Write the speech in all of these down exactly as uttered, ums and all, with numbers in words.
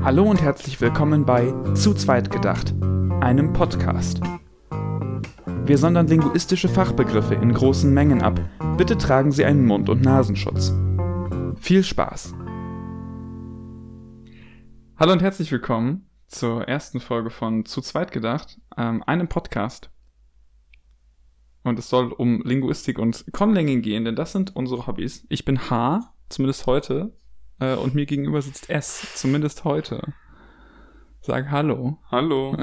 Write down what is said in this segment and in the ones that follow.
Hallo und herzlich willkommen bei Zu zweit gedacht, einem Podcast. Wir sondern linguistische Fachbegriffe in großen Mengen ab. Bitte tragen Sie einen Mund- und Nasenschutz. Viel Spaß! Hallo und herzlich willkommen zur ersten Folge von Zu zweit gedacht, ähm, einem Podcast. Und es soll um Linguistik und Conlanging gehen, denn das sind unsere Hobbys. Ich bin H, zumindest heute, äh, und mir gegenüber sitzt S, zumindest heute. Sag Hallo. Hallo.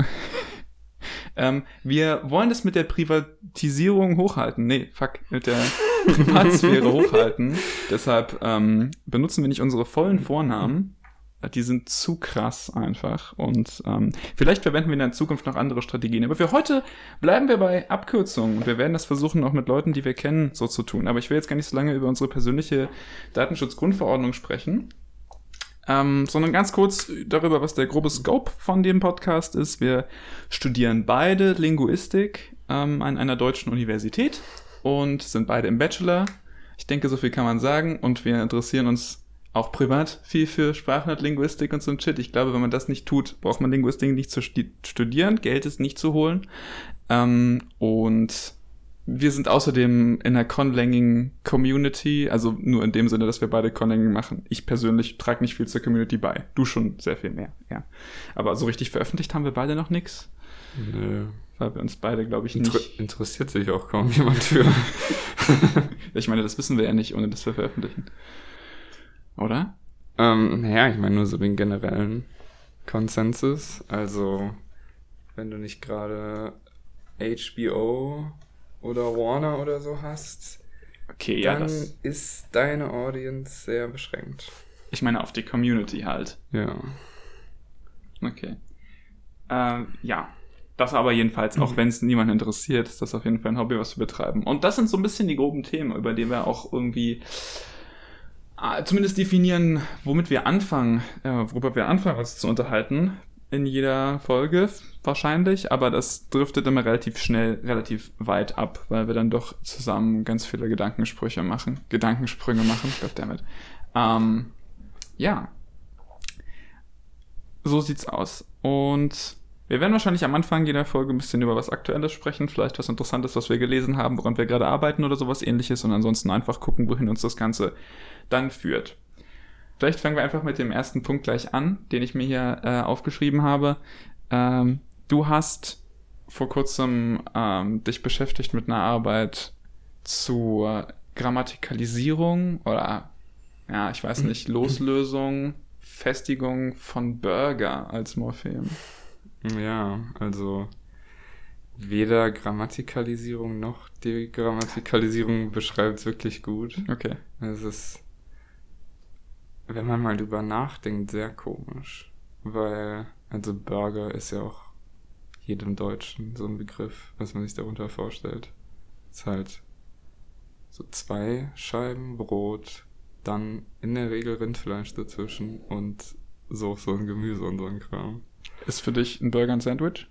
ähm, wir wollen das mit der Privatisierung hochhalten. Nee, fuck, mit der Privatsphäre hochhalten. Deshalb ähm, benutzen wir nicht unsere vollen Vornamen. Die sind zu krass einfach. Und ähm, vielleicht verwenden wir in der Zukunft noch andere Strategien. Aber für heute bleiben wir bei Abkürzungen. Und wir werden das versuchen, auch mit Leuten, die wir kennen, so zu tun. Aber ich will jetzt gar nicht so lange über unsere persönliche Datenschutzgrundverordnung sprechen. Ähm, sondern ganz kurz darüber, was der grobe Scope von dem Podcast ist. Wir studieren beide Linguistik ähm, an einer deutschen Universität und sind beide im Bachelor. Ich denke, so viel kann man sagen. Und wir interessieren uns auch privat viel für Sprachen und Linguistik und so ein Shit. Ich glaube, wenn man das nicht tut, braucht man Linguistik nicht zu sti- studieren. Geld ist nicht zu holen. Ähm, und wir sind außerdem in der Conlanging-Community, also nur in dem Sinne, dass wir beide Conlanging machen. Ich persönlich trage nicht viel zur Community bei. Du schon sehr viel mehr, ja. Aber so richtig veröffentlicht haben wir beide noch nichts. Nö. Weil wir uns beide, glaube ich, Inter- nicht... Interessiert sich auch kaum jemand für. Ich meine, das wissen wir ja nicht, ohne dass wir veröffentlichen. Oder? ähm, naja, ich meine nur so den generellen Konsensus. Also, wenn du nicht gerade H B O oder Warner oder so hast, Okay, dann ja, das... ist deine Audience sehr beschränkt. Ich meine auf die Community halt. Ja. Okay. Äh, ja. Das aber jedenfalls, auch wenn es niemanden interessiert, ist das auf jeden Fall ein Hobby, was wir betreiben. Und das sind so ein bisschen die groben Themen, über die wir auch irgendwie äh, zumindest definieren, womit wir anfangen, äh, worüber wir anfangen, uns zu unterhalten. In jeder Folge wahrscheinlich, aber das driftet immer relativ schnell, relativ weit ab, weil wir dann doch zusammen ganz viele Gedankensprüche machen, Gedankensprünge machen, goddammit. Ähm, ja. So sieht's aus. Und wir werden wahrscheinlich am Anfang jeder Folge ein bisschen über was Aktuelles sprechen, vielleicht was Interessantes, was wir gelesen haben, woran wir gerade arbeiten oder sowas Ähnliches und ansonsten einfach gucken, wohin uns das Ganze dann führt. Vielleicht fangen wir einfach mit dem ersten Punkt gleich an, den ich mir hier äh, aufgeschrieben habe. Ähm, du hast vor kurzem ähm, dich beschäftigt mit einer Arbeit zur Grammatikalisierung oder, ja, ich weiß nicht, Loslösung, Festigung von Burger als Morphem. Ja, also weder Grammatikalisierung noch Degrammatikalisierung beschreibt es wirklich gut. Okay. Es ist, wenn man mal drüber nachdenkt, sehr komisch. Weil, also Burger ist ja auch jedem Deutschen so ein Begriff, was man sich darunter vorstellt. Es ist halt so zwei Scheiben Brot, dann in der Regel Rindfleisch dazwischen und Soße und Gemüse und so ein Kram. Ist für dich ein Burger ein Sandwich?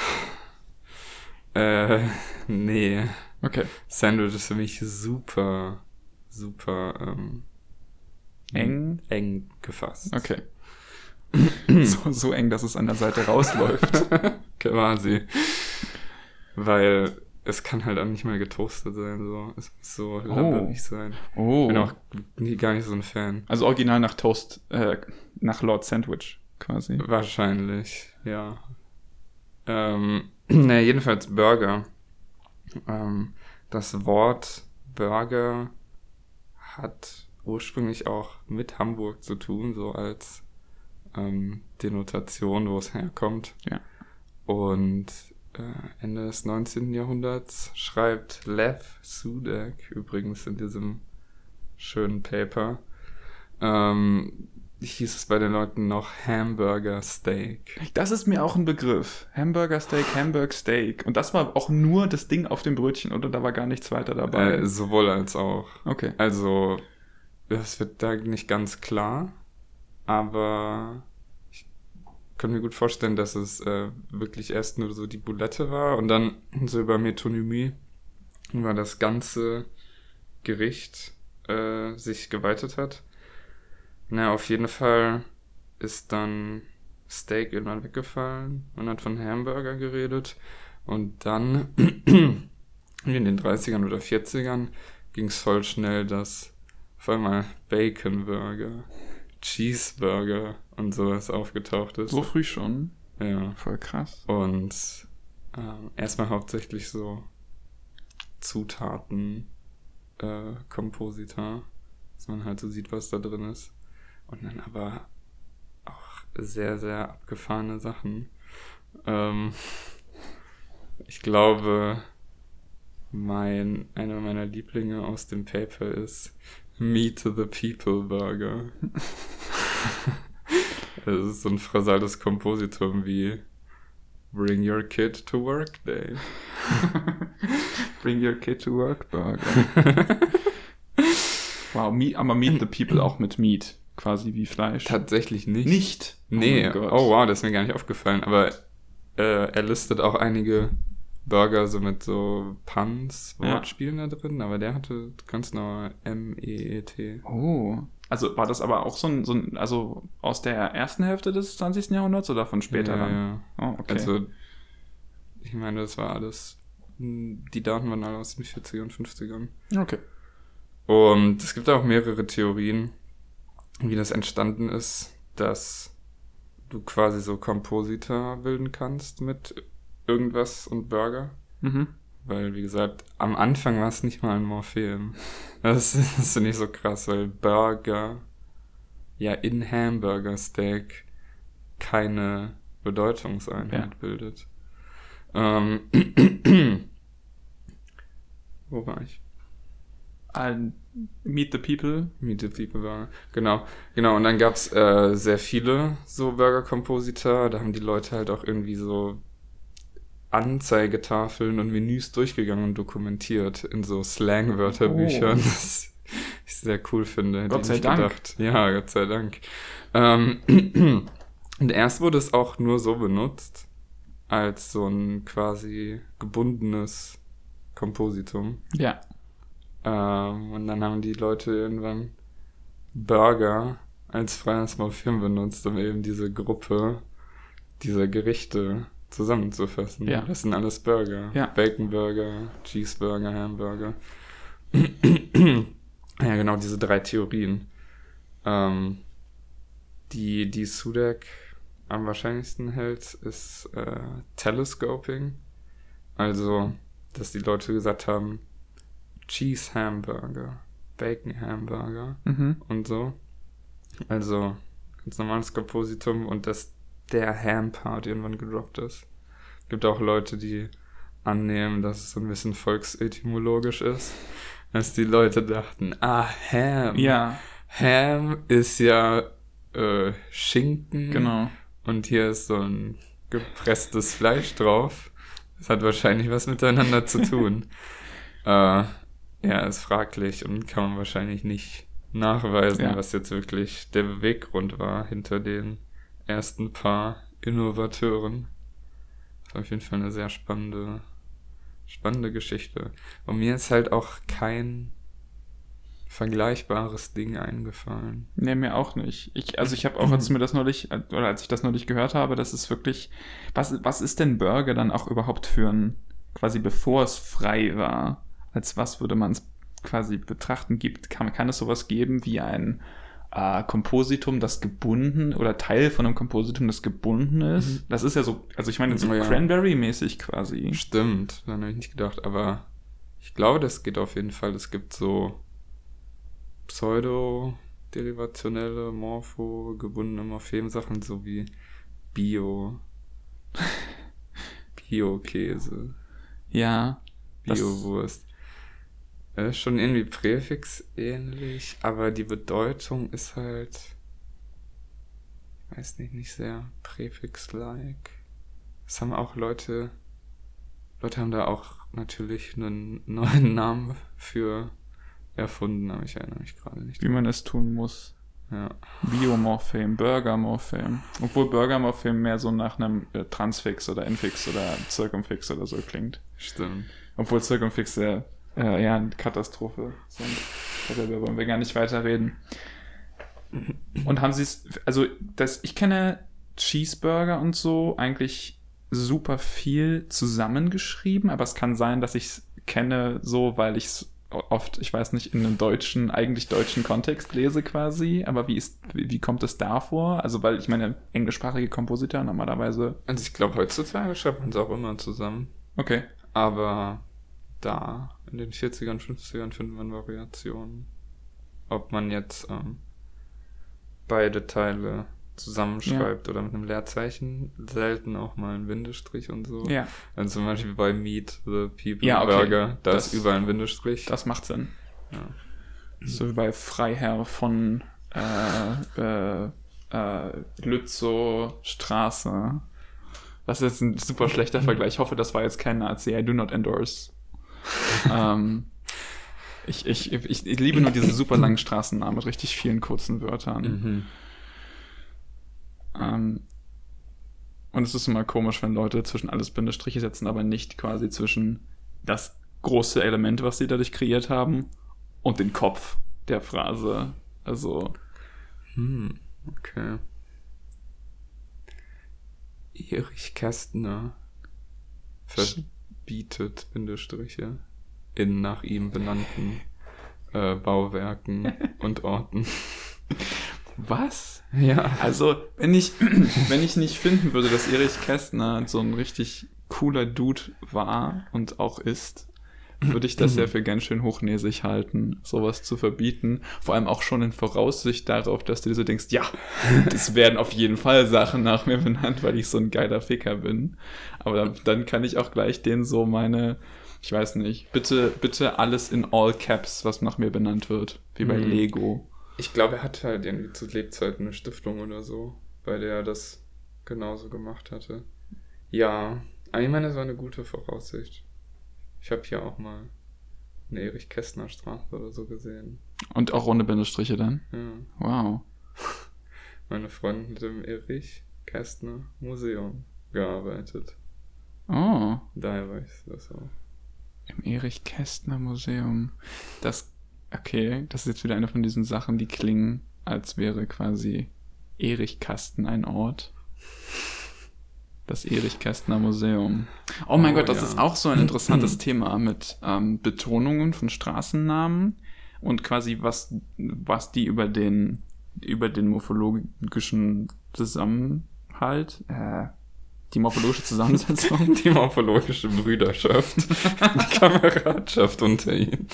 Äh, nee. Okay. Sandwich ist für mich super, super ähm, Eng? eng gefasst. Okay. so, so eng, dass es an der Seite rausläuft. Quasi. Weil es kann halt auch nicht mal getoastet sein. So. Es muss so labbrig sein. Oh. Ich bin auch nie, gar nicht so ein Fan. Also original nach Toast, äh, nach Lord Sandwich quasi. Wahrscheinlich, ja. Ähm, ne, jedenfalls Burger. Ähm, das Wort Burger hat ursprünglich auch mit Hamburg zu tun, so als ähm, Denotation, wo es herkommt. Ja. Und äh, Ende des neunzehnten. Jahrhunderts schreibt Lev Sudak übrigens in diesem schönen Paper, ähm, hieß es bei den Leuten noch Hamburger Steak. Das ist mir auch ein Begriff. Hamburger Steak, Hamburg Steak. Und das war auch nur das Ding auf dem Brötchen, oder? Da war gar nichts weiter dabei. Äh, sowohl als auch. Okay. Also, das wird da nicht ganz klar, aber ich kann mir gut vorstellen, dass es äh, wirklich erst nur so die Boulette war und dann so über Metonymie über das ganze Gericht äh, sich geweitet hat. Na, auf jeden Fall ist dann Steak irgendwann weggefallen. Man hat von Hamburger geredet. Und dann, in den dreißigern oder vierzigern, ging es voll schnell, dass auf einmal Bacon-Burger, Cheeseburger und sowas aufgetaucht ist. So früh schon? Ja. Voll krass. Und ähm, erstmal hauptsächlich so Zutaten, äh, Komposita, dass man halt so sieht, was da drin ist. Und dann aber auch sehr, sehr abgefahrene Sachen. Ähm, ich glaube, mein, einer meiner Lieblinge aus dem Paper ist Meet the People Burger. Das ist so ein phrasales Kompositum wie Bring your kid to work day. Bring your kid to work Burger. Wow, meet, aber Meet the People auch mit Meat, quasi wie Fleisch. Tatsächlich nicht. Nicht? Nee, Oh, mein Gott. oh wow, das ist mir gar nicht aufgefallen. Aber äh, er listet auch einige Burger so mit so Puns, Ja. Wortspielen da drin, aber der hatte ganz normal M E E T. Oh. Also war das aber auch so ein, so ein, also aus der ersten Hälfte des zwanzigsten Jahrhunderts oder von später ja, dann? ja. Oh, okay. Also, ich meine, das war alles, die Daten waren alle aus den vierzigern und fünfzigern. Okay. Und es gibt auch mehrere Theorien, wie das entstanden ist, dass du quasi so Komposita bilden kannst mit irgendwas und Burger. Mhm. Weil, wie gesagt, am Anfang war es nicht mal ein Morphem. Das, das finde ich so krass, weil Burger ja in Hamburger Steak keine Bedeutungseinheit Ja. bildet. Ähm, wo war ich? Ein Meet the People. Meet the People Burger. Genau, genau. Und dann gab's äh, sehr viele so Burger-Komposita. Da haben die Leute halt auch irgendwie so Anzeigetafeln und Menüs durchgegangen und dokumentiert in so Slang-Wörterbüchern. Oh. Das ich sehr cool finde. Hätte Gott ich sei nicht Dank. gedacht. Ja, Gott sei Dank. Ähm, und erst wurde es auch nur so benutzt, als so ein quasi gebundenes Kompositum. Ja. Ähm, und dann haben die Leute irgendwann Burger als freies Morphem benutzt, um eben diese Gruppe dieser Gerichte zusammenzufassen. Ja. Das sind alles Burger. Ja. Bacon Burger, Cheeseburger, Hamburger. Ja, genau, diese drei Theorien. Ähm, die, die Sudak am wahrscheinlichsten hält, ist äh, Telescoping. Also, dass die Leute gesagt haben, Cheese Hamburger, Bacon Hamburger Mhm. und so. Also, ganz normales Kompositum und dass der Ham-Part irgendwann gedroppt ist. Gibt auch Leute, die annehmen, dass es so ein bisschen volksetymologisch ist. Dass die Leute dachten, ah, Ham. Ja, Ham ist ja äh, Schinken. genau. Und hier ist so ein gepresstes Fleisch drauf. Das hat wahrscheinlich was miteinander zu tun. äh, ja, ist fraglich und kann man wahrscheinlich nicht nachweisen, Ja. was jetzt wirklich der Beweggrund war hinter den ersten paar Innovateuren. Das war auf jeden Fall eine sehr spannende, spannende Geschichte. Und mir ist halt auch kein vergleichbares Ding eingefallen. Nee, mir auch nicht. Ich, also ich habe auch, als mir das neulich, oder als ich das neulich gehört habe, das ist wirklich, was, was ist denn Burger dann auch überhaupt für ein, quasi bevor es frei war, als was würde man es quasi betrachten? Gibt, kann, kann es sowas geben wie ein äh, Kompositum, das gebunden, oder Teil von einem Kompositum, das gebunden ist? Mhm. Das ist ja so, also ich meine, so Oh ja. Cranberry-mäßig quasi. Stimmt, daran habe ich nicht gedacht, aber ich glaube, das geht auf jeden Fall. Es gibt so pseudo-derivationelle, morpho, gebundene Morphem-Sachen, so wie Bio, Bio-Käse, Ja. das- Bio-Wurst. Das ist schon irgendwie Präfix-ähnlich, aber die Bedeutung ist halt, ich weiß nicht, nicht sehr Präfix-like. Es haben auch Leute, Leute haben da auch natürlich einen neuen Namen für erfunden, aber ich erinnere mich gerade nicht. Wie man es tun muss. Ja. Biomorphem, Burgermorphem. Obwohl Burgermorphem mehr so nach einem äh, Transfix oder Infix oder Circumfix oder so klingt. Stimmt. Obwohl Circumfixe äh, eher eine Katastrophe sind. Darüber wollen wir gar nicht weiterreden. Und haben sie es, also das, ich kenne Cheeseburger und so eigentlich super viel zusammengeschrieben, aber es kann sein, dass ich es kenne so, weil ich es oft, ich weiß nicht, in einem deutschen, eigentlich deutschen Kontext lese quasi, aber wie ist, wie, wie kommt es da vor? Also, weil ich meine, englischsprachige Kompositor normalerweise... Also ich glaube, heutzutage schreibt man es auch immer zusammen. Okay. Aber da, in den vierzigern, fünfzigern findet man Variationen. Ob man jetzt ähm, beide Teile zusammenschreibt ja. oder mit einem Leerzeichen, selten auch mal ein Bindestrich und so. Ja. Also zum Beispiel bei Meet the People ja, okay. Burger, da das, ist überall ein Bindestrich. Das macht Sinn. Ja. So wie bei Freiherr von äh, äh, äh, Lützow Straße. Das ist ein super schlechter Vergleich. Ich hoffe, das war jetzt kein Nazi. I do not endorse. ähm, ich, ich, ich, ich liebe nur diese super langen Straßennamen mit richtig vielen kurzen Wörtern. Mhm. Ähm, und es ist immer komisch, wenn Leute zwischen alles Bindestriche setzen, aber nicht quasi zwischen das große Element, was sie dadurch kreiert haben, und den Kopf der Phrase. Also. Hm, okay. Erich Kästner verbietet Bindestriche in nach ihm benannten äh, Bauwerken und Orten. Was? Ja. Also, wenn ich, wenn ich nicht finden würde, dass Erich Kästner so ein richtig cooler Dude war und auch ist, würde ich das ja für ganz schön hochnäsig halten, sowas zu verbieten. Vor allem auch schon in Voraussicht darauf, dass du dir so denkst, ja, es werden auf jeden Fall Sachen nach mir benannt, weil ich so ein geiler Ficker bin. Aber dann, dann kann ich auch gleich denen so meine, ich weiß nicht, bitte, bitte alles in all caps, was nach mir benannt wird, wie bei mhm. Lego. Ich glaube, er hatte halt irgendwie zu Lebzeiten eine Stiftung oder so, bei der er das genauso gemacht hatte. Ja, aber ich meine, das war eine gute Voraussicht. Ich habe hier auch mal eine Erich Kästner Straße oder so gesehen. Und auch ohne Bindestriche dann? Ja. Wow. Meine Freundin hat im Erich Kästner Museum gearbeitet. Oh. Daher weiß ich das auch. Im Erich Kästner Museum. Das, okay, das ist jetzt wieder eine von diesen Sachen, die klingen, als wäre quasi Erich Kasten ein Ort. Das Erich Kästner Museum. Oh mein oh, Gott, das ja. ist auch so ein interessantes Thema mit ähm, Betonungen von Straßennamen und quasi was, was die über den, über den morphologischen Zusammenhalt, äh, die morphologische Zusammensetzung, die morphologische Brüderschaft, die Kameradschaft unter ihnen.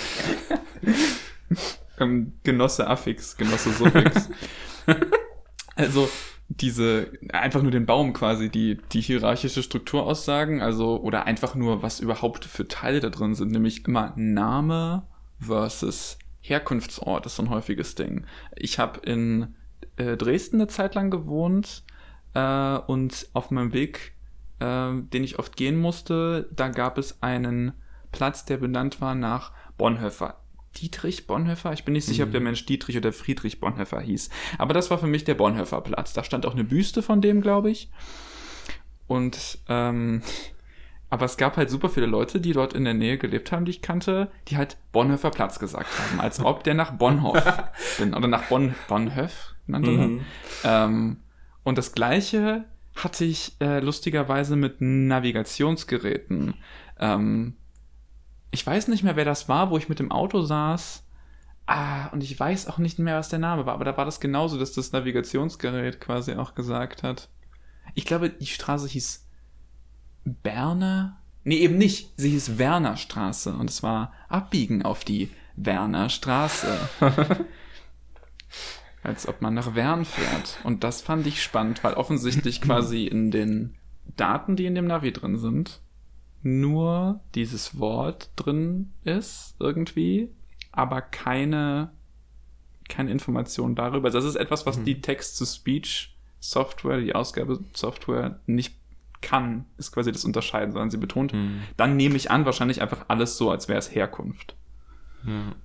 ähm, Genosse Affix, Genosse Suffix. Also, diese, einfach nur den Baum quasi, die, die hierarchische Struktur aussagen, also, oder einfach nur, was überhaupt für Teile da drin sind, nämlich immer Name versus Herkunftsort ist so ein häufiges Ding. Ich habe in äh, Dresden eine Zeit lang gewohnt äh, und auf meinem Weg, äh, den ich oft gehen musste, da gab es einen Platz, der benannt war nach Bonhoeffer. Dietrich Bonhoeffer? Ich bin nicht sicher, mhm. ob der Mensch Dietrich oder Friedrich Bonhoeffer hieß. Aber das war für mich der Bonhoeffer-Platz. Da stand auch eine Büste von dem, glaube ich. Und, ähm, aber es gab halt super viele Leute, die dort in der Nähe gelebt haben, die ich kannte, die halt Bonhoeffer-Platz gesagt haben. Als ob der nach Bonhoef bin. Oder nach Bon, Bonhoef nannte man. Mhm. Ähm, und das Gleiche hatte ich äh, lustigerweise mit Navigationsgeräten. Ähm, Ich weiß nicht mehr, wer das war, wo ich mit dem Auto saß. Ah, und ich weiß auch nicht mehr, was der Name war. Aber da war das genauso, dass das Navigationsgerät quasi auch gesagt hat. Ich glaube, die Straße hieß Berner. Nee, eben nicht. Sie hieß Wernerstraße. Und es war Abbiegen auf die Wernerstraße. Als ob man nach Wern fährt. Und das fand ich spannend, weil offensichtlich quasi in den Daten, die in dem Navi drin sind, nur dieses Wort drin ist, irgendwie, aber keine, keine Information darüber. Das ist etwas, was mhm. die Text-to-Speech-Software, die Ausgabesoftware nicht kann, ist quasi das Unterscheiden, sondern sie betont, mhm. dann nehme ich an, wahrscheinlich einfach alles so, als wäre es Herkunft. Ja.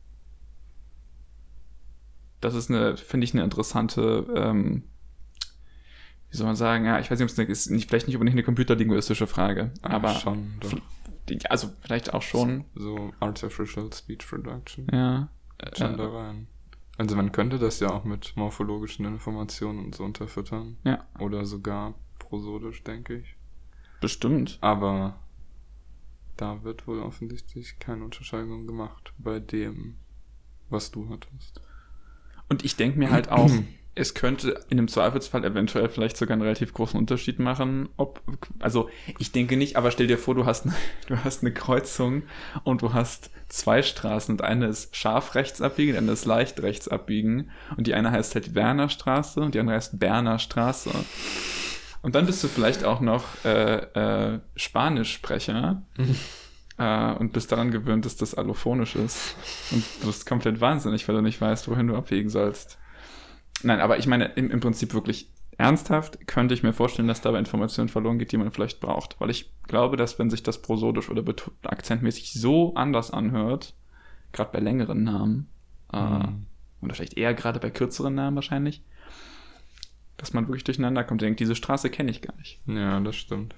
Das ist eine, finde ich, eine interessante, ähm, wie soll man sagen, ja, ich weiß nicht, ob es eine, ist nicht, vielleicht nicht unbedingt eine computerlinguistische Frage, aber schon, doch. Also vielleicht auch schon. So, so Artificial Speech Production. Ja. Schon äh, da rein. Also man könnte das ja auch mit morphologischen Informationen und so unterfüttern. Ja. Oder sogar prosodisch, denke ich. Bestimmt. Aber da wird wohl offensichtlich keine Unterscheidung gemacht bei dem, was du hattest. Und ich denke mir halt auch, es könnte in einem Zweifelsfall eventuell vielleicht sogar einen relativ großen Unterschied machen, ob, also ich denke nicht, aber stell dir vor, du hast, du hast eine Kreuzung und du hast zwei Straßen und eine ist scharf rechts abbiegen, die andere ist leicht rechts abbiegen und die eine heißt halt Wernerstraße und die andere heißt Berner Straße. Und dann bist du vielleicht auch noch äh, äh, Spanischsprecher äh, und bist daran gewöhnt, dass das allophonisch ist und du bist komplett wahnsinnig, weil du nicht weißt, wohin du abbiegen sollst. Nein, aber ich meine, im, im Prinzip wirklich ernsthaft könnte ich mir vorstellen, dass dabei Informationen verloren geht, die man vielleicht braucht. Weil ich glaube, dass wenn sich das prosodisch oder bet- akzentmäßig so anders anhört, gerade bei längeren Namen, äh, Mhm. oder vielleicht eher gerade bei kürzeren Namen wahrscheinlich, dass man wirklich durcheinander kommt und denkt, diese Straße kenne ich gar nicht. Ja, das stimmt.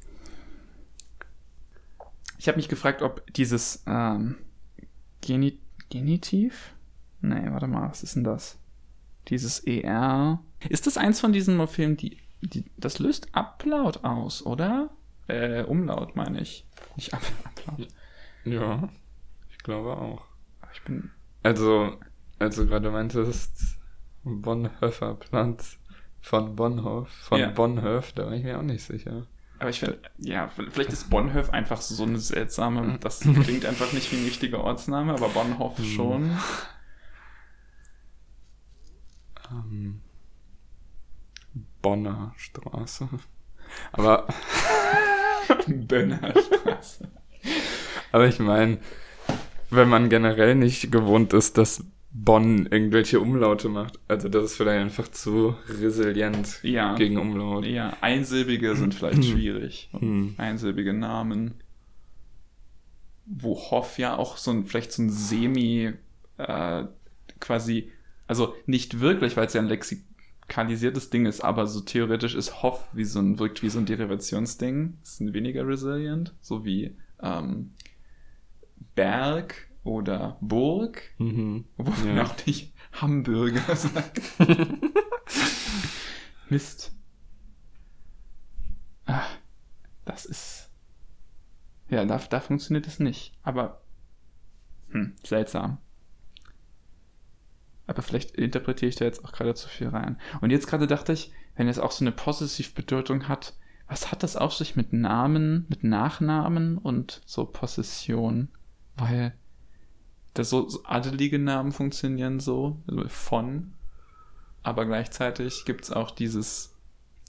Ich habe mich gefragt, ob dieses ähm, Geni- Genitiv? Nee, warte mal, was ist denn das? Dieses E R. Ist das eins von diesen Morphemen, die, die. Das löst Ablaut aus, oder? Äh, Umlaut meine ich. Nicht Ab Ablaut. Ja, ich glaube auch. Aber ich bin. Also, als du gerade meintest, Bonhoeffer Platz von Bonhof, von Ja. Bonhoef, da war ich mir auch nicht sicher. Aber ich finde, ja, vielleicht ist Bonhoef einfach so eine seltsame. Das klingt einfach nicht wie ein richtiger Ortsname, aber Bonhof schon. Ähm, Bonner Straße. Aber, Bönner Straße. aber ich meine, wenn man generell nicht gewohnt ist, dass Bonn irgendwelche Umlaute macht, also das ist vielleicht einfach zu resilient Ja. gegen Umlaut. Ja, einsilbige sind vielleicht schwierig. Hm. Einsilbige Namen. Wo Hoff ja auch so ein, vielleicht so ein Semi, äh, quasi, also nicht wirklich, weil es ja ein lexikalisiertes Ding ist, aber so theoretisch ist Hoff wie so ein, wirkt wie so ein Derivationsding. Ist ein weniger resilient, so wie ähm, Berg oder Burg, Mhm. wo Ja. man auch nicht Hamburger sagt. Mist. Ah, das ist. Ja, da, da funktioniert es nicht. Aber. Hm, seltsam. Aber vielleicht interpretiere ich da jetzt auch gerade zu viel rein. Und jetzt gerade dachte ich, wenn es auch so eine Possessivbedeutung hat, was hat das auf sich mit Namen, mit Nachnamen und so Possession? Weil das so, so adelige Namen funktionieren so, also von, aber gleichzeitig gibt es auch dieses,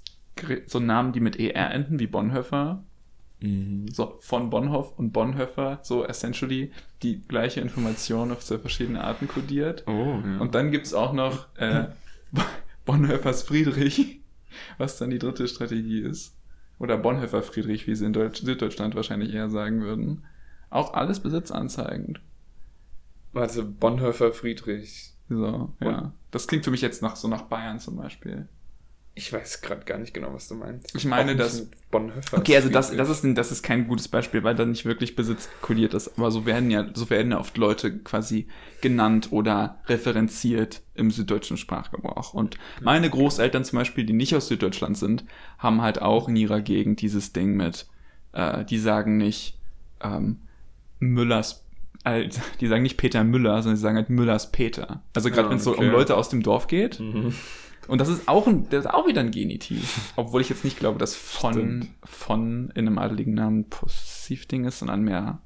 so Namen, die mit E R enden, wie Bonhoeffer, Mhm. so von Bonhoff und Bonhoeffer, so essentially die gleiche Information auf zwei verschiedene Arten kodiert. Oh, ja. Und dann gibt es auch noch äh, Bonhoeffers Friedrich, was dann die dritte Strategie ist. Oder Bonhoeffer Friedrich, wie sie in Deutsch, Süddeutschland wahrscheinlich eher sagen würden. Auch alles besitzanzeigend. Warte, Bonhoeffer Friedrich. So, ja. Das klingt für mich jetzt nach so nach Bayern zum Beispiel. Ich weiß gerade gar nicht genau, was du meinst. Ich meine, Auch nicht dass- mit Bonhoeffer Okay, also das, Friedrich. das, ist ein, das ist kein gutes Beispiel, weil da nicht wirklich Besitz kodiert ist. Aber so werden ja, so werden ja oft Leute quasi genannt oder referenziert im süddeutschen Sprachgebrauch. Und meine Großeltern zum Beispiel, die nicht aus Süddeutschland sind, haben halt auch in ihrer Gegend dieses Ding mit, äh, die sagen nicht ähm, Müllers, äh, die sagen nicht Peter Müller, sondern die sagen halt Müllers Peter. Also gerade Ja, wenn es so okay. um Leute aus dem Dorf geht. Mhm. Und das ist auch ein, das ist auch wieder ein Genitiv. Obwohl ich jetzt nicht glaube, dass von, Stimmt. von in einem adeligen Namen Possessivding ist, sondern mehr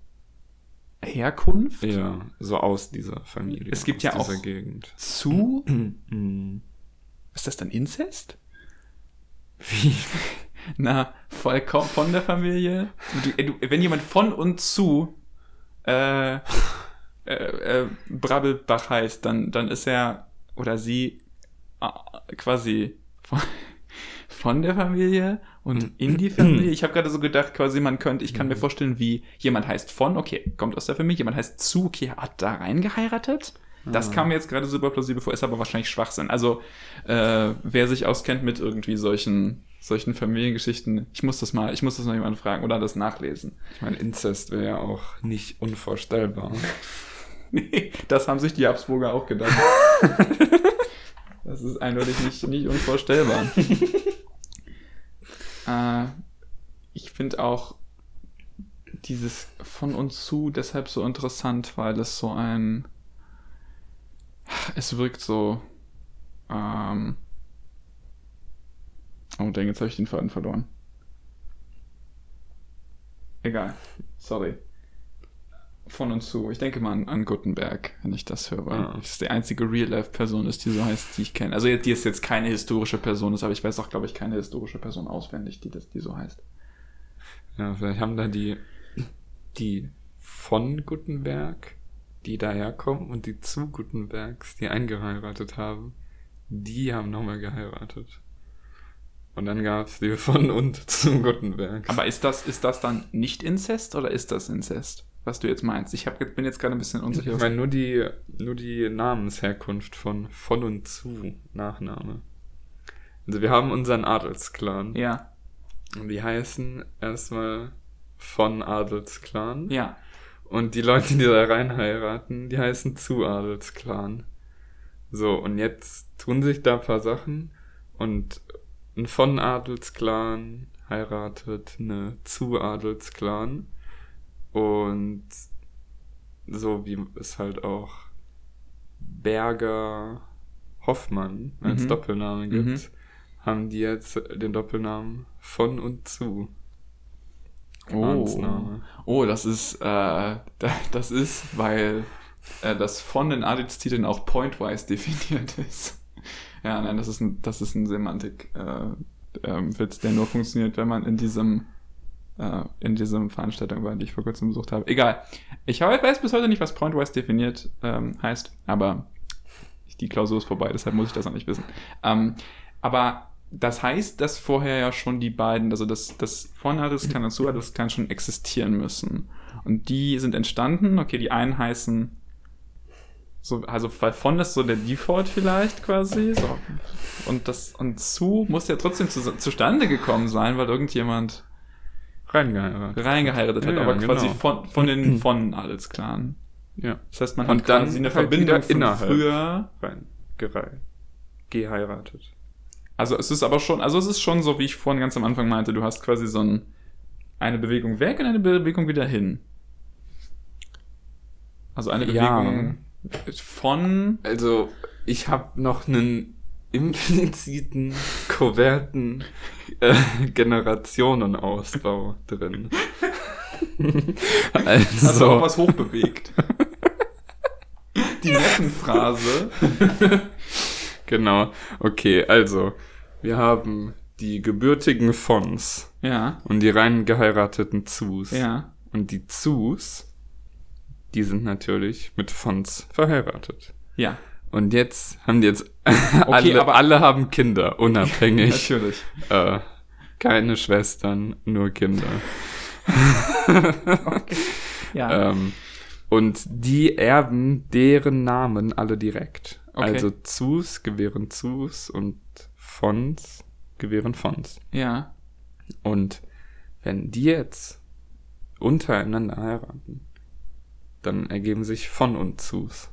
Herkunft. Ja, so aus dieser Familie. Es gibt aus ja dieser auch- Gegend. Zu? Mhm. Ist das dann Inzest? Wie? Na, vollkommen von der Familie. Du, äh, du, wenn jemand von und zu äh, äh, äh, Brabbelbach heißt, dann, dann ist er oder sie äh, quasi von, von der Familie und in die Familie. Ich habe gerade so gedacht, quasi man könnte, ich kann mir vorstellen, wie jemand heißt von, okay, kommt aus der Familie, jemand heißt zu, okay, hat da reingeheiratet. Das Ah. kam mir jetzt gerade super plausibel vor, ist aber wahrscheinlich Schwachsinn. Also, äh, wer sich auskennt mit irgendwie solchen, solchen Familiengeschichten, ich muss das mal, ich muss das mal jemanden fragen oder das nachlesen. Ich meine, Inzest wäre ja auch nicht unvorstellbar. Nee, das haben sich die Habsburger auch gedacht. Das ist eindeutig nicht, nicht unvorstellbar. äh, ich finde auch dieses von und zu deshalb so interessant, weil es so ein... Es wirkt so... Ähm, oh, dang, jetzt habe ich den Faden verloren. Egal. Sorry. Von und zu. Ich denke mal an, an Gutenberg, wenn ich das höre. Ja. Das ist die einzige Real-Life-Person ist, die so heißt, die ich kenne. Also die ist jetzt keine historische Person ist, aber ich weiß auch, glaube ich, keine historische Person auswendig, die, das, die so heißt. Ja, vielleicht haben da die, die von Gutenberg, die daherkommen, und die zu Gutenbergs, die eingeheiratet haben, die haben nochmal geheiratet. Und dann gab es die von und zu Gutenbergs. Aber ist das, ist das dann nicht Inzest oder ist das Inzest? Was du jetzt meinst. Ich hab, bin jetzt gerade ein bisschen unsicher. Ich meine nur die, nur die Namensherkunft von von und zu, Nachname. Also wir haben unseren Adelsclan. Ja. Und die heißen erstmal von Adelsclan. Ja. Und die Leute, die da rein heiraten, die heißen zu Adelsclan. So, und jetzt tun sich da ein paar Sachen und ein von Adelsclan heiratet eine zu Adelsclan. Und so wie es halt auch Berger Hoffmann als Mhm. Doppelname gibt, Mhm. haben die jetzt den Doppelnamen von und zu. Oh. Adelsname. Oh, das ist, äh, das ist, weil äh, das von den Adelstiteln auch pointwise definiert ist. Ja, nein, das ist ein, das ist ein Semantik, äh, ähm, Witz, der nur funktioniert, wenn man in diesem äh, in diesem Veranstaltung war, die ich vor kurzem besucht habe. Egal. Ich weiß bis heute nicht, was pointwise definiert ähm, heißt, aber die Klausur ist vorbei, deshalb muss ich das auch nicht wissen. Ähm, aber das heißt, dass vorher ja schon die beiden, also das, das von Adelsklan und zu Adelsklan schon existieren müssen. Und die sind entstanden, okay, die einen heißen so, also weil von ist so der Default vielleicht quasi, so. Und das, und zu muss ja trotzdem zu, zustande gekommen sein, weil irgendjemand Reingeheiratet. reingeheiratet hat, Ja, aber genau. quasi von, von den von Adelsklan. Ja. Das heißt, man Und hat dann quasi eine halt Verbindung wieder von innerhalb. früher. Rein. Gerei. Geheiratet. Also es ist aber schon, also es ist schon so, wie ich vorhin ganz am Anfang meinte, du hast quasi so ein, eine Bewegung weg und eine Bewegung wieder hin. Also eine Ja. Bewegung von... Also, ich habe noch einen impliziten, koverten äh, Generationenausbau drin. Also Also, auch was hochbewegt. Die Neppenphrase. genau. Okay, also, wir haben die gebürtigen Vons Ja, und die rein geheirateten Zus. ja. Und die Zus, die sind natürlich mit Vons verheiratet. Ja, Und jetzt haben die jetzt alle, aber- alle haben Kinder, unabhängig. natürlich. äh, keine Schwestern, nur Kinder. Ja. Ähm, und die erben deren Namen alle direkt. Okay. Also Zus gewähren Zus und Fons gewähren Fons. Ja. Und wenn die jetzt untereinander heiraten, dann ergeben sich von und Zus.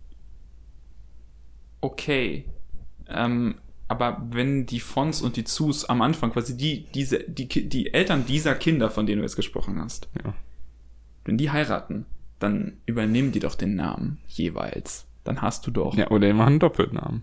Okay. Ähm, aber wenn die Fons und die Zus am Anfang quasi die, diese, die, Ki- die Eltern dieser Kinder, von denen du jetzt gesprochen hast, Ja. wenn die heiraten, dann übernehmen die doch den Namen jeweils. Dann hast du doch. Ja, oder die machen Doppelnamen.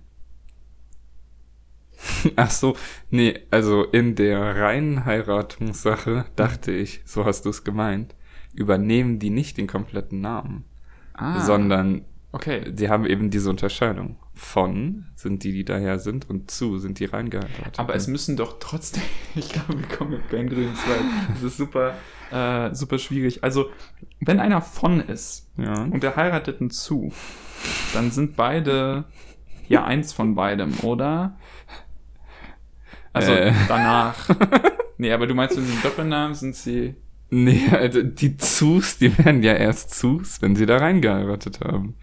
Ach so, nee, also in der reinen Heiratungssache dachte ich, so hast du es gemeint, übernehmen die nicht den kompletten Namen, Ah, sondern okay. sie haben eben diese Unterscheidung. Von sind die, die daher sind, und zu sind die rein geheiratet. Aber es müssen doch trotzdem, ich glaube, wir kommen auf keinen grünen Zweig. Das ist super, äh, super schwierig. Also, wenn einer von ist ja. und der heiratet einen zu, dann sind beide ja eins von beidem, oder? Also Äh. danach. Nee, aber du meinst, in den Doppelnamen sind sie. Nee, also die Zus, die werden ja erst Zus, wenn sie da rein geheiratet haben.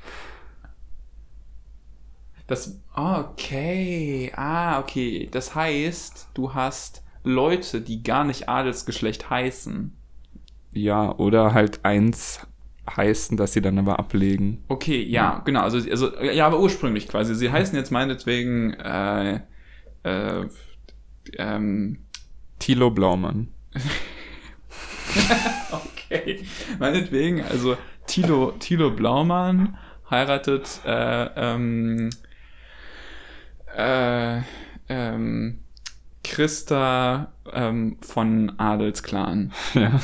Das. Okay. Ah, okay. Das heißt, du hast Leute, die gar nicht Adelsgeschlecht heißen. Ja, oder halt eins heißen, dass sie dann aber ablegen. Okay, ja, ja. genau. Also, also, ja, aber ursprünglich quasi. Sie heißen jetzt meinetwegen äh, äh, ähm, Thilo Blaumann. Okay. Meinetwegen, also Thilo, Thilo Blaumann heiratet äh, ähm, äh, ähm, Christa ähm, von Adelsclan. Ja.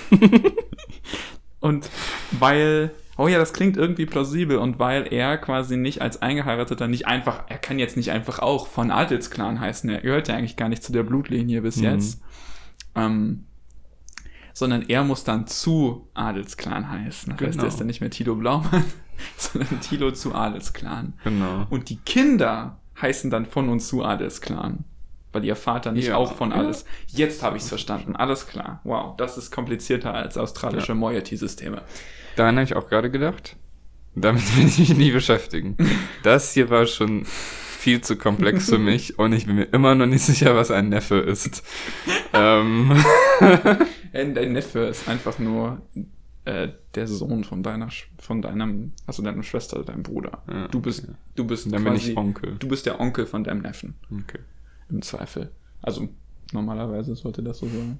Und weil, oh ja, das klingt irgendwie plausibel, und weil er quasi nicht als Eingeheirateter nicht einfach, er kann jetzt nicht einfach auch von Adelsclan heißen, er gehört ja eigentlich gar nicht zu der Blutlinie bis mhm. jetzt, ähm, sondern er muss dann zu Adelsclan heißen. Das genau. heißt, er ist dann nicht mehr Thilo Blaumann, sondern Thilo zu Adelsclan. Genau. Und die Kinder heißen dann von und zu Adelsclan, weil ihr Vater nicht ja, auch von ja. Adels... Jetzt habe ich es verstanden, alles klar. Wow, das ist komplizierter als australische ja. Moiety-Systeme. Daran habe ich auch gerade gedacht. Damit will ich mich nie beschäftigen. Das hier war schon viel zu komplex für mich und ich bin mir immer noch nicht sicher, was ein Neffe ist. ähm. Dein Neffe ist einfach nur äh, der Sohn von deiner, von deinem, also deiner Schwester, deinem Bruder. Ja, du bist, ja. du bist dann quasi, bin ich Onkel. Du bist der Onkel von deinem Neffen. Okay. Im Zweifel. Also normalerweise sollte das so sein.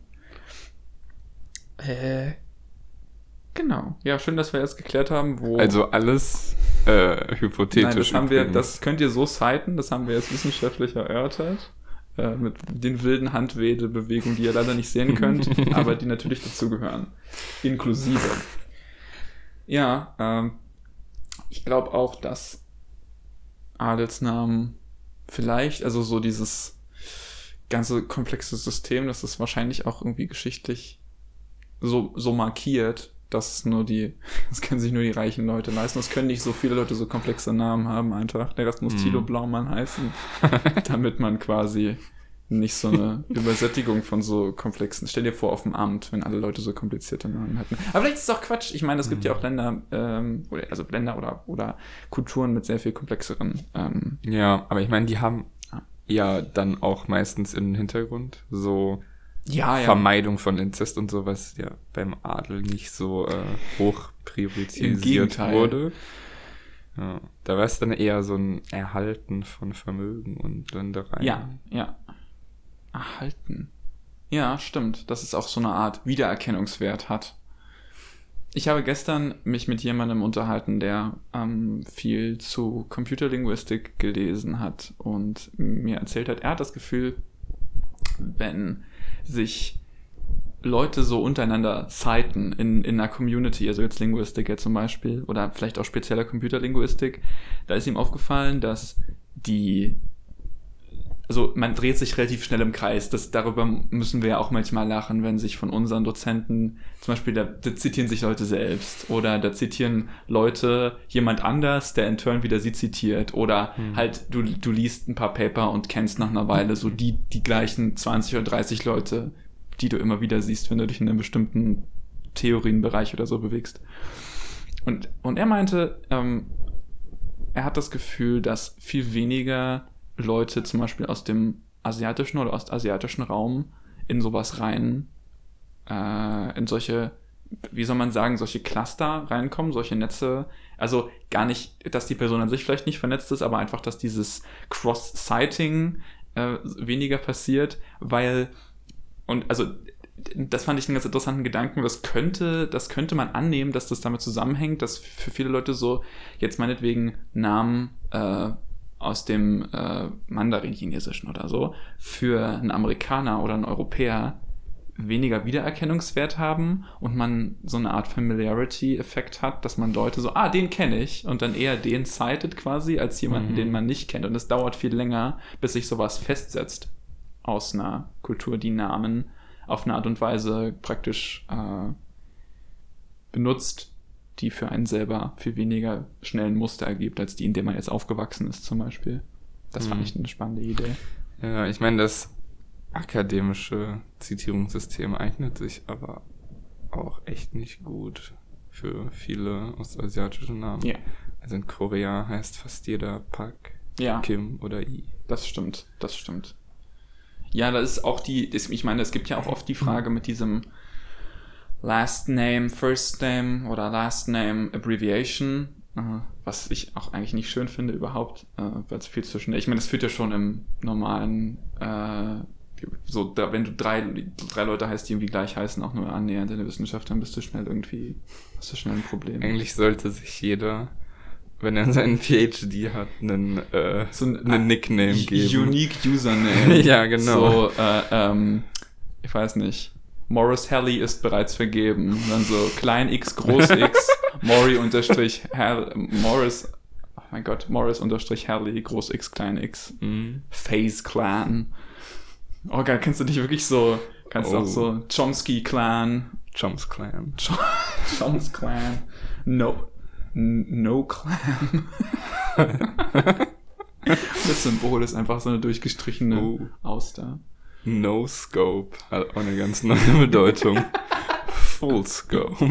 Äh, genau. Ja, schön, dass wir jetzt geklärt haben, wo... Also alles äh, hypothetisch. Nein, das haben wir, das könnt ihr so citen, das haben wir jetzt wissenschaftlich erörtert. Äh, mit den wilden Handwedebewegungen, die ihr leider nicht sehen könnt, aber die natürlich dazugehören. Inklusive. Ja, ähm, ich glaube auch, dass Adelsnamen vielleicht, also so dieses ganze komplexe System, das ist wahrscheinlich auch irgendwie geschichtlich so, so markiert, dass nur die, das können sich nur die reichen Leute leisten. Das können nicht so viele Leute so komplexe Namen haben einfach. Der Rest muss mm. Thilo Blaumann heißen, damit man quasi nicht so eine Übersättigung von so komplexen... Stell dir vor, auf dem Amt, wenn alle Leute so komplizierte Namen hätten. Aber vielleicht ist es auch Quatsch. Ich meine, es gibt mm. ja auch Länder, ähm, oder, also Länder oder, oder Kulturen mit sehr viel komplexeren... Ähm, ja, aber ich meine, die haben ja dann auch meistens im Hintergrund so ja, ja. Vermeidung von Inzest und sowas ja beim Adel nicht so äh, hoch priorisiert wurde. Ja, da war es dann eher so ein Erhalten von Vermögen und Ländereien. Ja, ja. Erhalten. Ja, stimmt. Dass es auch so eine Art Wiedererkennungswert hat. Ich habe gestern mich mit jemandem unterhalten, der ähm, viel zu Computerlinguistik gelesen hat und mir erzählt hat, er hat das Gefühl, wenn sich Leute so untereinander citen in, in einer Community, also jetzt Linguistik ja zum Beispiel, oder vielleicht auch spezieller Computerlinguistik, da ist ihm aufgefallen, dass die also man dreht sich relativ schnell im Kreis. Das, darüber müssen wir ja auch manchmal lachen, wenn sich von unseren Dozenten, zum Beispiel, da, da zitieren sich Leute selbst oder da zitieren Leute jemand anders, der in Turn wieder sie zitiert oder hm. halt du, du liest ein paar Paper und kennst nach einer Weile so die, die gleichen zwanzig oder dreißig Leute, die du immer wieder siehst, wenn du dich in einem bestimmten Theorienbereich oder so bewegst. Und, und er meinte, ähm, er hat das Gefühl, dass viel weniger Leute zum Beispiel aus dem asiatischen oder ostasiatischen Raum in sowas rein, äh, in solche, wie soll man sagen, solche Cluster reinkommen, solche Netze, also gar nicht, dass die Person an sich vielleicht nicht vernetzt ist, aber einfach, dass dieses Cross-Sighting äh, weniger passiert, weil, und also das fand ich einen ganz interessanten Gedanken, das könnte, das könnte man annehmen, dass das damit zusammenhängt, dass für viele Leute so jetzt meinetwegen Namen äh, aus dem äh, Mandarin-Chinesischen oder so für einen Amerikaner oder einen Europäer weniger Wiedererkennungswert haben und man so eine Art Familiarity-Effekt hat, dass man Leute so, ah, den kenne ich und dann eher den citet quasi als jemanden, mhm. den man nicht kennt. Und es dauert viel länger, bis sich sowas festsetzt aus einer Kultur, die Namen auf eine Art und Weise praktisch äh, benutzt, die für einen selber viel weniger schnellen Muster ergibt, als die, in denen man jetzt aufgewachsen ist zum Beispiel. Das fand mhm. ich eine spannende Idee. Ja, ich meine, das akademische Zitierungssystem eignet sich aber auch echt nicht gut für viele ostasiatische Namen. Ja. Also in Korea heißt fast jeder Park, ja. Kim oder I. Das stimmt, das stimmt. Ja, da ist auch die, ich meine, es gibt ja auch oft die Frage mit diesem Last Name, First Name oder Last Name Abbreviation, äh, was ich auch eigentlich nicht schön finde überhaupt, äh, weil es viel zu schnell. Ich meine, das führt ja schon im normalen, äh, so, da, wenn du drei, drei Leute heißt, die irgendwie gleich heißen, auch nur annähernd in der Wissenschaft, dann bist du schnell irgendwie, hast du schnell ein Problem. Eigentlich sollte sich jeder, wenn er seinen P H D hat, einen, äh, so ein einen Nickname geben. Unique Username. Ja, genau. So, äh, ähm, ich weiß nicht. Morris Halley ist bereits vergeben. Und dann so klein x, groß x, Maury unterstrich Hall, Morris, oh mein Gott, Morris unterstrich Halley, groß x, klein x. Mhm. Phase Clan. Oh geil, kennst du dich wirklich so, kannst du Oh. auch so Chomsky Clan, Chom's Clan. Chom's Clan, No, N- No Clan. Das Symbol ist einfach so eine durchgestrichene Oh. Auster. No Scope hat auch eine ganz neue Bedeutung. Full Scope.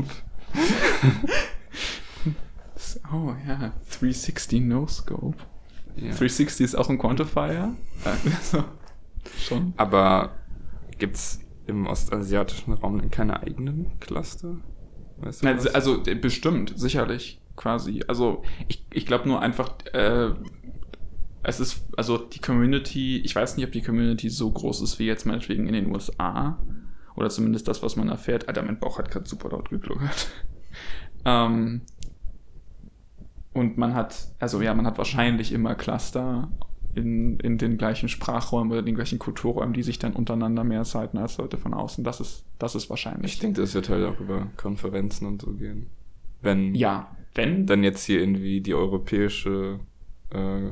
Oh ja, dreihundertsechzig No Scope. Ja. dreihundertsechzig ist auch ein Quantifier. Also, schon. Aber gibt's im ostasiatischen Raum denn keine eigenen Cluster? Weißt du Nein, was? also äh, bestimmt, sicherlich, quasi. Also ich, ich glaube nur einfach, äh, es ist, also die Community, ich weiß nicht, ob die Community so groß ist wie jetzt meinetwegen in den U S A. Oder zumindest das, was man erfährt. Alter, mein Bauch hat gerade super laut gegluckert. ähm, und man hat, also ja, man hat wahrscheinlich immer Cluster in, in den gleichen Sprachräumen oder den gleichen Kulturräumen, die sich dann untereinander mehr zeiten als Leute von außen. Das ist, das ist wahrscheinlich. Ich denke, das wird halt auch über Konferenzen und so gehen. Wenn Ja, wenn. dann jetzt hier irgendwie die europäische äh,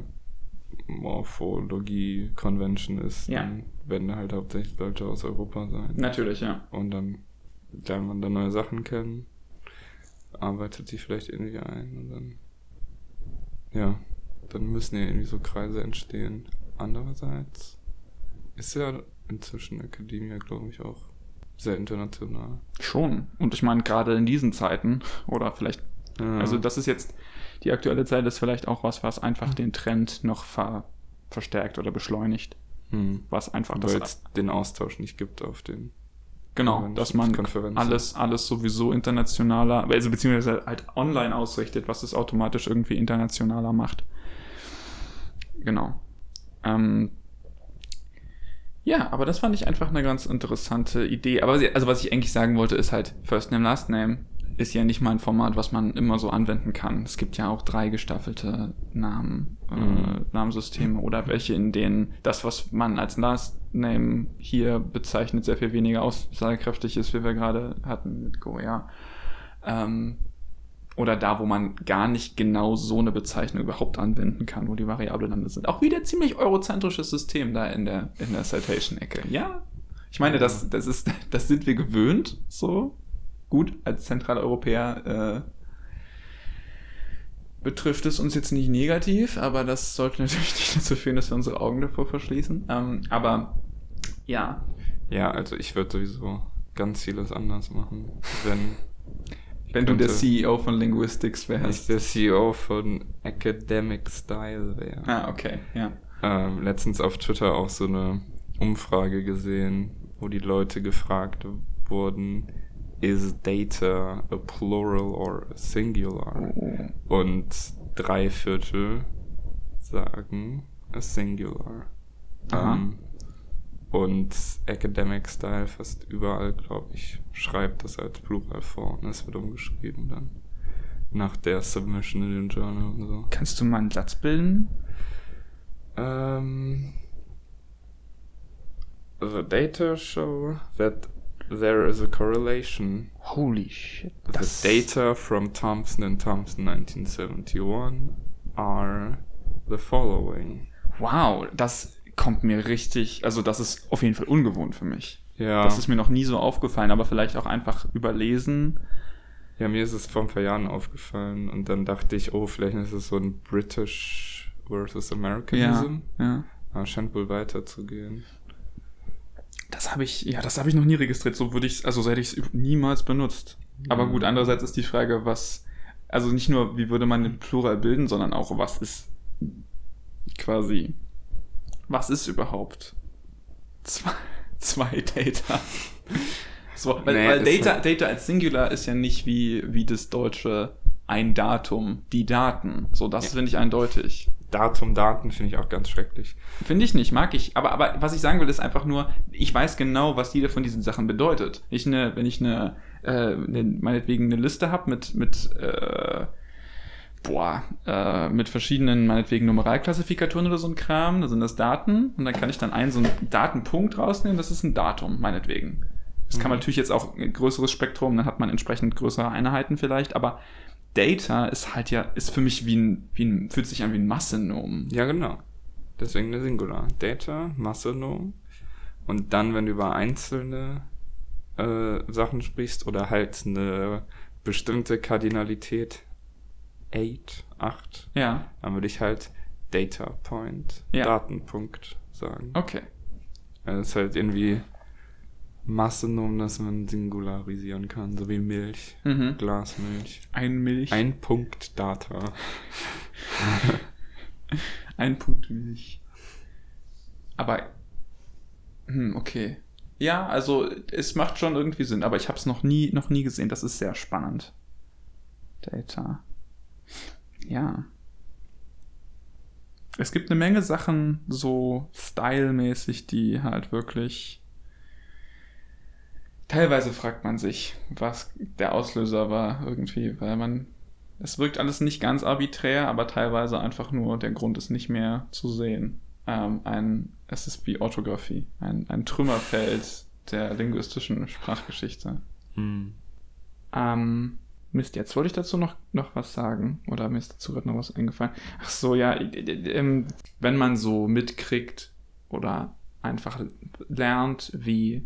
Morphologie-Convention ist, Ja. dann werden da halt hauptsächlich Leute aus Europa sein. Natürlich, ja. Und dann lernt man dann neue Sachen kennen, arbeitet die vielleicht irgendwie ein und dann, ja, dann müssen ja irgendwie so Kreise entstehen. Andererseits ist ja inzwischen Academia, glaube ich, auch sehr international. Schon. Und ich meine, gerade in diesen Zeiten, oder vielleicht, Ja. also das ist jetzt, die aktuelle Zeit ist vielleicht auch was, was einfach den Trend noch ver, verstärkt oder beschleunigt. hm. Was einfach Weil das, es den Austausch nicht gibt auf den genau, Konferenzen- dass man Konferenzen. alles, alles sowieso internationaler, also beziehungsweise halt online ausrichtet, was es automatisch irgendwie internationaler macht. Genau. Ähm, ja, aber das fand ich einfach eine ganz interessante Idee. Aber was ich, also was ich eigentlich sagen wollte, ist halt First Name, Last Name ist ja nicht mal ein Format, was man immer so anwenden kann. Es gibt ja auch drei gestaffelte Namen, äh, Mhm. Namensysteme oder welche, in denen das, was man als Last Name hier bezeichnet, sehr viel weniger aussagekräftig ist, wie wir gerade hatten mit Goya. Ähm, oder da, wo man gar nicht genau so eine Bezeichnung überhaupt anwenden kann, wo die Variablen dann sind. Auch wieder ziemlich eurozentrisches System da in der, in der Citation-Ecke. Ja, ich meine, das, das ist, das sind wir gewöhnt, so. Gut, als Zentraleuropäer äh, betrifft es uns jetzt nicht negativ, aber das sollte natürlich nicht dazu führen, dass wir unsere Augen davor verschließen. Ähm, aber ja. Ja, also ich würde sowieso ganz vieles anders machen, wenn Wenn du der könnte- C E O von Linguistics ich wärst. der C E O von Academic Style wäre. Ah, okay, ja. Ähm, letztens auf Twitter auch so eine Umfrage gesehen, wo die Leute gefragt wurden, is data a plural or a singular? Oh. Und drei Viertel sagen a singular. Aha. Ähm, und Academic Style fast überall, glaube ich, schreibt das als Plural vor und es wird umgeschrieben dann. Nach der Submission in den Journal und so. Kannst du mal einen Satz bilden? Um, the data show that there is a correlation. Holy shit. The data from Thompson and Thompson nineteen seventy-one are the following. Wow, das kommt mir richtig, also das ist auf jeden Fall ungewohnt für mich. Ja, Das ist mir noch nie so aufgefallen, aber vielleicht auch einfach überlesen. ja, mir ist es vor ein paar Jahren aufgefallen und dann dachte ich, oh, vielleicht ist es so ein British versus Americanism. ja. Aber scheint wohl weiterzugehen. Das habe ich, ja, das habe ich noch nie registriert. So würde ich, also so hätte ich es niemals benutzt. Aber gut, andererseits ist die Frage, was, also nicht nur, wie würde man den Plural bilden, sondern auch, was ist quasi, was ist überhaupt zwei, zwei Data? So, weil, Nee, weil ist Data, halt- Data als Singular ist ja nicht wie, wie das deutsche ein Datum, die Daten. So, das Ja. finde ich eindeutig. Datum, Daten finde ich auch ganz schrecklich. Finde ich nicht, mag ich. Aber, aber was ich sagen will, ist einfach nur, ich weiß genau, was jede von diesen Sachen bedeutet. Ich ne, wenn ich eine, äh, ne, meinetwegen eine Liste habe mit, mit, äh, boah, äh, mit verschiedenen, meinetwegen Numeralklassifikatoren oder so ein Kram, da sind das Daten und dann kann ich dann einen so einen Datenpunkt rausnehmen, das ist ein Datum, meinetwegen. Das kann man Mhm. natürlich jetzt auch ein größeres Spektrum, dann hat man entsprechend größere Einheiten vielleicht, aber Data ist halt ja, ist für mich wie ein, wie ein, fühlt sich an wie ein Massenom. Ja, genau. Deswegen eine Singular. Data, Massenom. Und dann, wenn du über einzelne äh, Sachen sprichst oder halt eine bestimmte Kardinalität, acht, acht, Ja, dann würde ich halt Data Point, Ja. Datenpunkt sagen. okay. Also es ist halt irgendwie Massenom, das man singularisieren kann, so wie Milch, Mhm. Glasmilch. Ein Milch. Ein Punkt Data. Ein Punkt Milch. Aber, hm, okay. Ja, also es macht schon irgendwie Sinn, aber ich habe es noch nie, noch nie gesehen. Das ist sehr spannend. Data. Ja. Es gibt eine Menge Sachen so stylmäßig, die halt wirklich... Teilweise fragt man sich, was der Auslöser war irgendwie, weil man... Es wirkt alles nicht ganz arbiträr, aber teilweise einfach nur, der Grund ist nicht mehr zu sehen. Ähm, ein, es ist wie Orthographie, ein, ein Trümmerfeld der linguistischen Sprachgeschichte. Hm. Ähm, Mist, jetzt wollte ich dazu noch, noch was sagen. Oder mir ist dazu gerade noch was eingefallen. Ach so, ja, ähm, wenn man so mitkriegt oder einfach lernt, wie,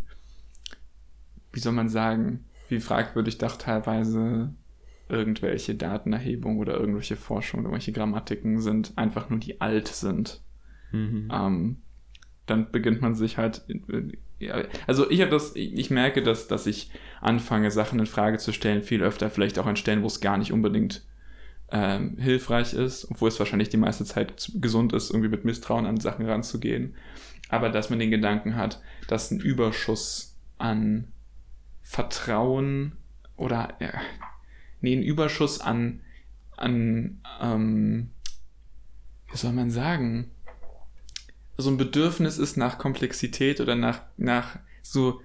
wie soll man sagen, wie fragwürdig doch teilweise irgendwelche Datenerhebungen oder irgendwelche Forschungen, irgendwelche Grammatiken sind, einfach nur die alt sind. Mhm. Ähm, dann beginnt man sich halt, ja, also ich habe das, ich merke, dass, dass ich anfange, Sachen in Frage zu stellen, viel öfter, vielleicht auch an Stellen, wo es gar nicht unbedingt ähm, hilfreich ist, obwohl es wahrscheinlich die meiste Zeit zu- gesund ist, irgendwie mit Misstrauen an Sachen ranzugehen. Aber dass man den Gedanken hat, dass ein Überschuss an Vertrauen oder ja, nee, ein Überschuss an, an ähm, wie soll man sagen, so ein Bedürfnis ist nach Komplexität oder nach, nach so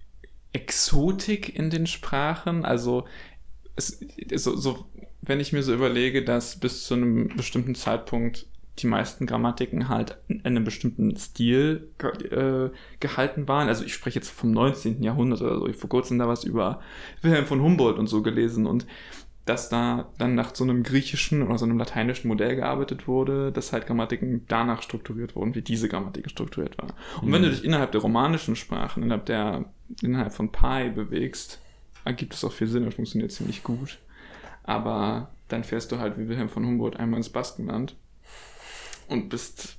Exotik in den Sprachen. Also es, so, so, wenn ich mir so überlege, dass bis zu einem bestimmten Zeitpunkt die meisten Grammatiken halt in einem bestimmten Stil ge- äh, gehalten waren. Also ich spreche jetzt vom neunzehnten Jahrhundert oder so. Ich habe vor kurzem da was über Wilhelm von Humboldt und so gelesen und dass da dann nach so einem griechischen oder so einem lateinischen Modell gearbeitet wurde, dass halt Grammatiken danach strukturiert wurden, wie diese Grammatik strukturiert war. Und wenn du dich innerhalb der romanischen Sprachen, innerhalb der, innerhalb von Pi bewegst, ergibt es auch viel Sinn und funktioniert ziemlich gut. Aber dann fährst du halt wie Wilhelm von Humboldt einmal ins Baskenland und bist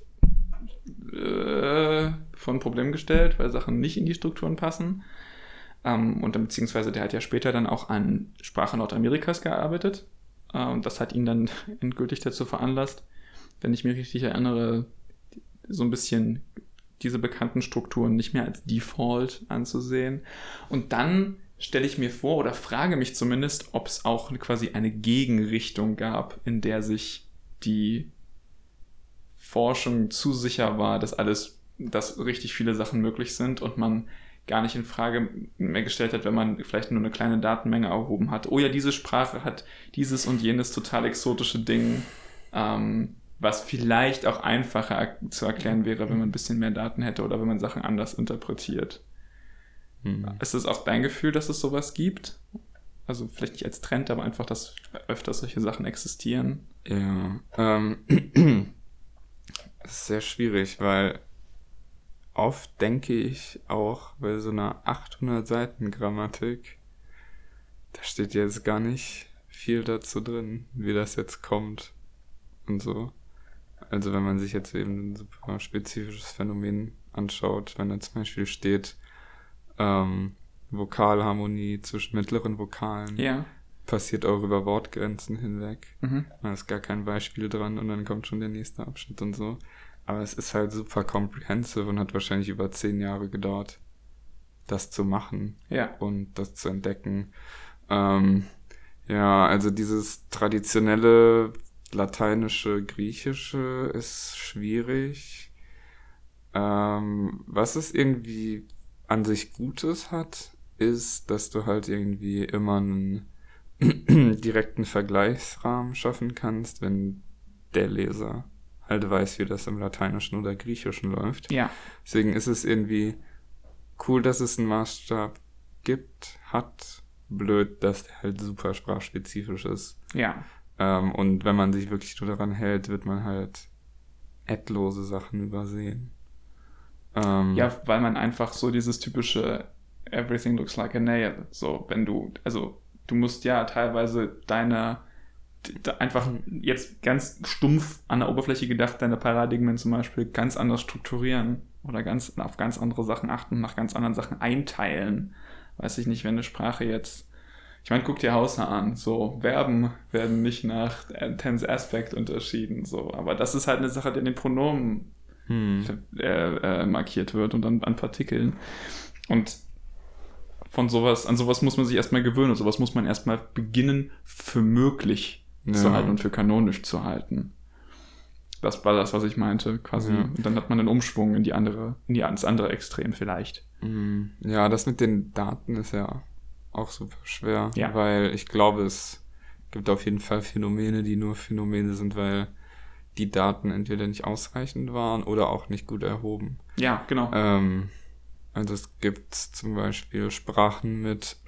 äh, vor ein Problem gestellt, weil Sachen nicht in die Strukturen passen. Um, und dann, beziehungsweise der hat ja später dann auch an Sprache Nordamerikas gearbeitet. Uh, und das hat ihn dann endgültig dazu veranlasst, wenn ich mich richtig erinnere, so ein bisschen diese bekannten Strukturen nicht mehr als Default anzusehen. Und dann stelle ich mir vor oder frage mich zumindest, ob es auch quasi eine Gegenrichtung gab, in der sich die Forschung zu sicher war, dass alles, dass richtig viele Sachen möglich sind und man gar nicht in Frage mehr gestellt hat, wenn man vielleicht nur eine kleine Datenmenge erhoben hat. Oh ja, diese Sprache hat dieses und jenes total exotische Ding, ähm, was vielleicht auch einfacher zu erklären wäre, wenn man ein bisschen mehr Daten hätte oder wenn man Sachen anders interpretiert. Hm. Ist es auch dein Gefühl, dass es sowas gibt? Also vielleicht nicht als Trend, aber einfach, dass öfter solche Sachen existieren. Ja, ähm, das ist sehr schwierig, weil oft denke ich auch bei so einer achthundert Seiten Grammatik, da steht jetzt gar nicht viel dazu drin, wie das jetzt kommt und so. Also wenn man sich jetzt eben ein super spezifisches Phänomen anschaut, wenn da zum Beispiel steht, ähm, Vokalharmonie zwischen mittleren Vokalen Ja. passiert auch über Wortgrenzen hinweg. Mhm. Da ist gar kein Beispiel dran und dann kommt schon der nächste Abschnitt und so. Aber es ist halt super comprehensive und hat wahrscheinlich über zehn Jahre gedauert. das zu machen Ja. und das zu entdecken. Ähm, ja, also dieses traditionelle lateinische, griechische ist schwierig. Ähm, was es irgendwie an sich Gutes hat, ist, dass du halt irgendwie immer einen direkten Vergleichsrahmen schaffen kannst, wenn der Leser halt weiß, wie das im Lateinischen oder Griechischen läuft. Ja. Deswegen ist es irgendwie cool, dass es einen Maßstab gibt, hat. Blöd, dass der halt super sprachspezifisch ist. Ja. Ähm, und wenn man sich wirklich nur daran hält, wird man halt ettlose Sachen übersehen. Ähm, Ja, weil man einfach so dieses typische Everything looks like a nail, so, wenn du, also, du musst ja teilweise deine, d- einfach jetzt ganz stumpf an der Oberfläche gedacht, deine Paradigmen zum Beispiel ganz anders strukturieren oder ganz, auf ganz andere Sachen achten, nach ganz anderen Sachen einteilen. Weiß ich nicht, wenn eine Sprache jetzt, ich meine, guck dir Hausa an, so, Verben werden nicht nach Tense Aspect unterschieden, so, aber das ist halt eine Sache, die in den Pronomen hm. äh, äh, markiert wird und dann an Partikeln. Und von sowas, an sowas muss man sich erstmal gewöhnen und sowas muss man erstmal beginnen für möglich Ja. zu halten und für kanonisch zu halten. Das war das, was ich meinte, quasi. Ja. Und dann hat man einen Umschwung in die andere, in die, ins andere Extrem vielleicht. Mm, Ja, das mit den Daten ist ja auch super schwer, Ja. weil ich glaube, es gibt auf jeden Fall Phänomene, die nur Phänomene sind, weil die Daten entweder nicht ausreichend waren oder auch nicht gut erhoben. Ja, genau. Ähm, also es gibt zum Beispiel Sprachen mit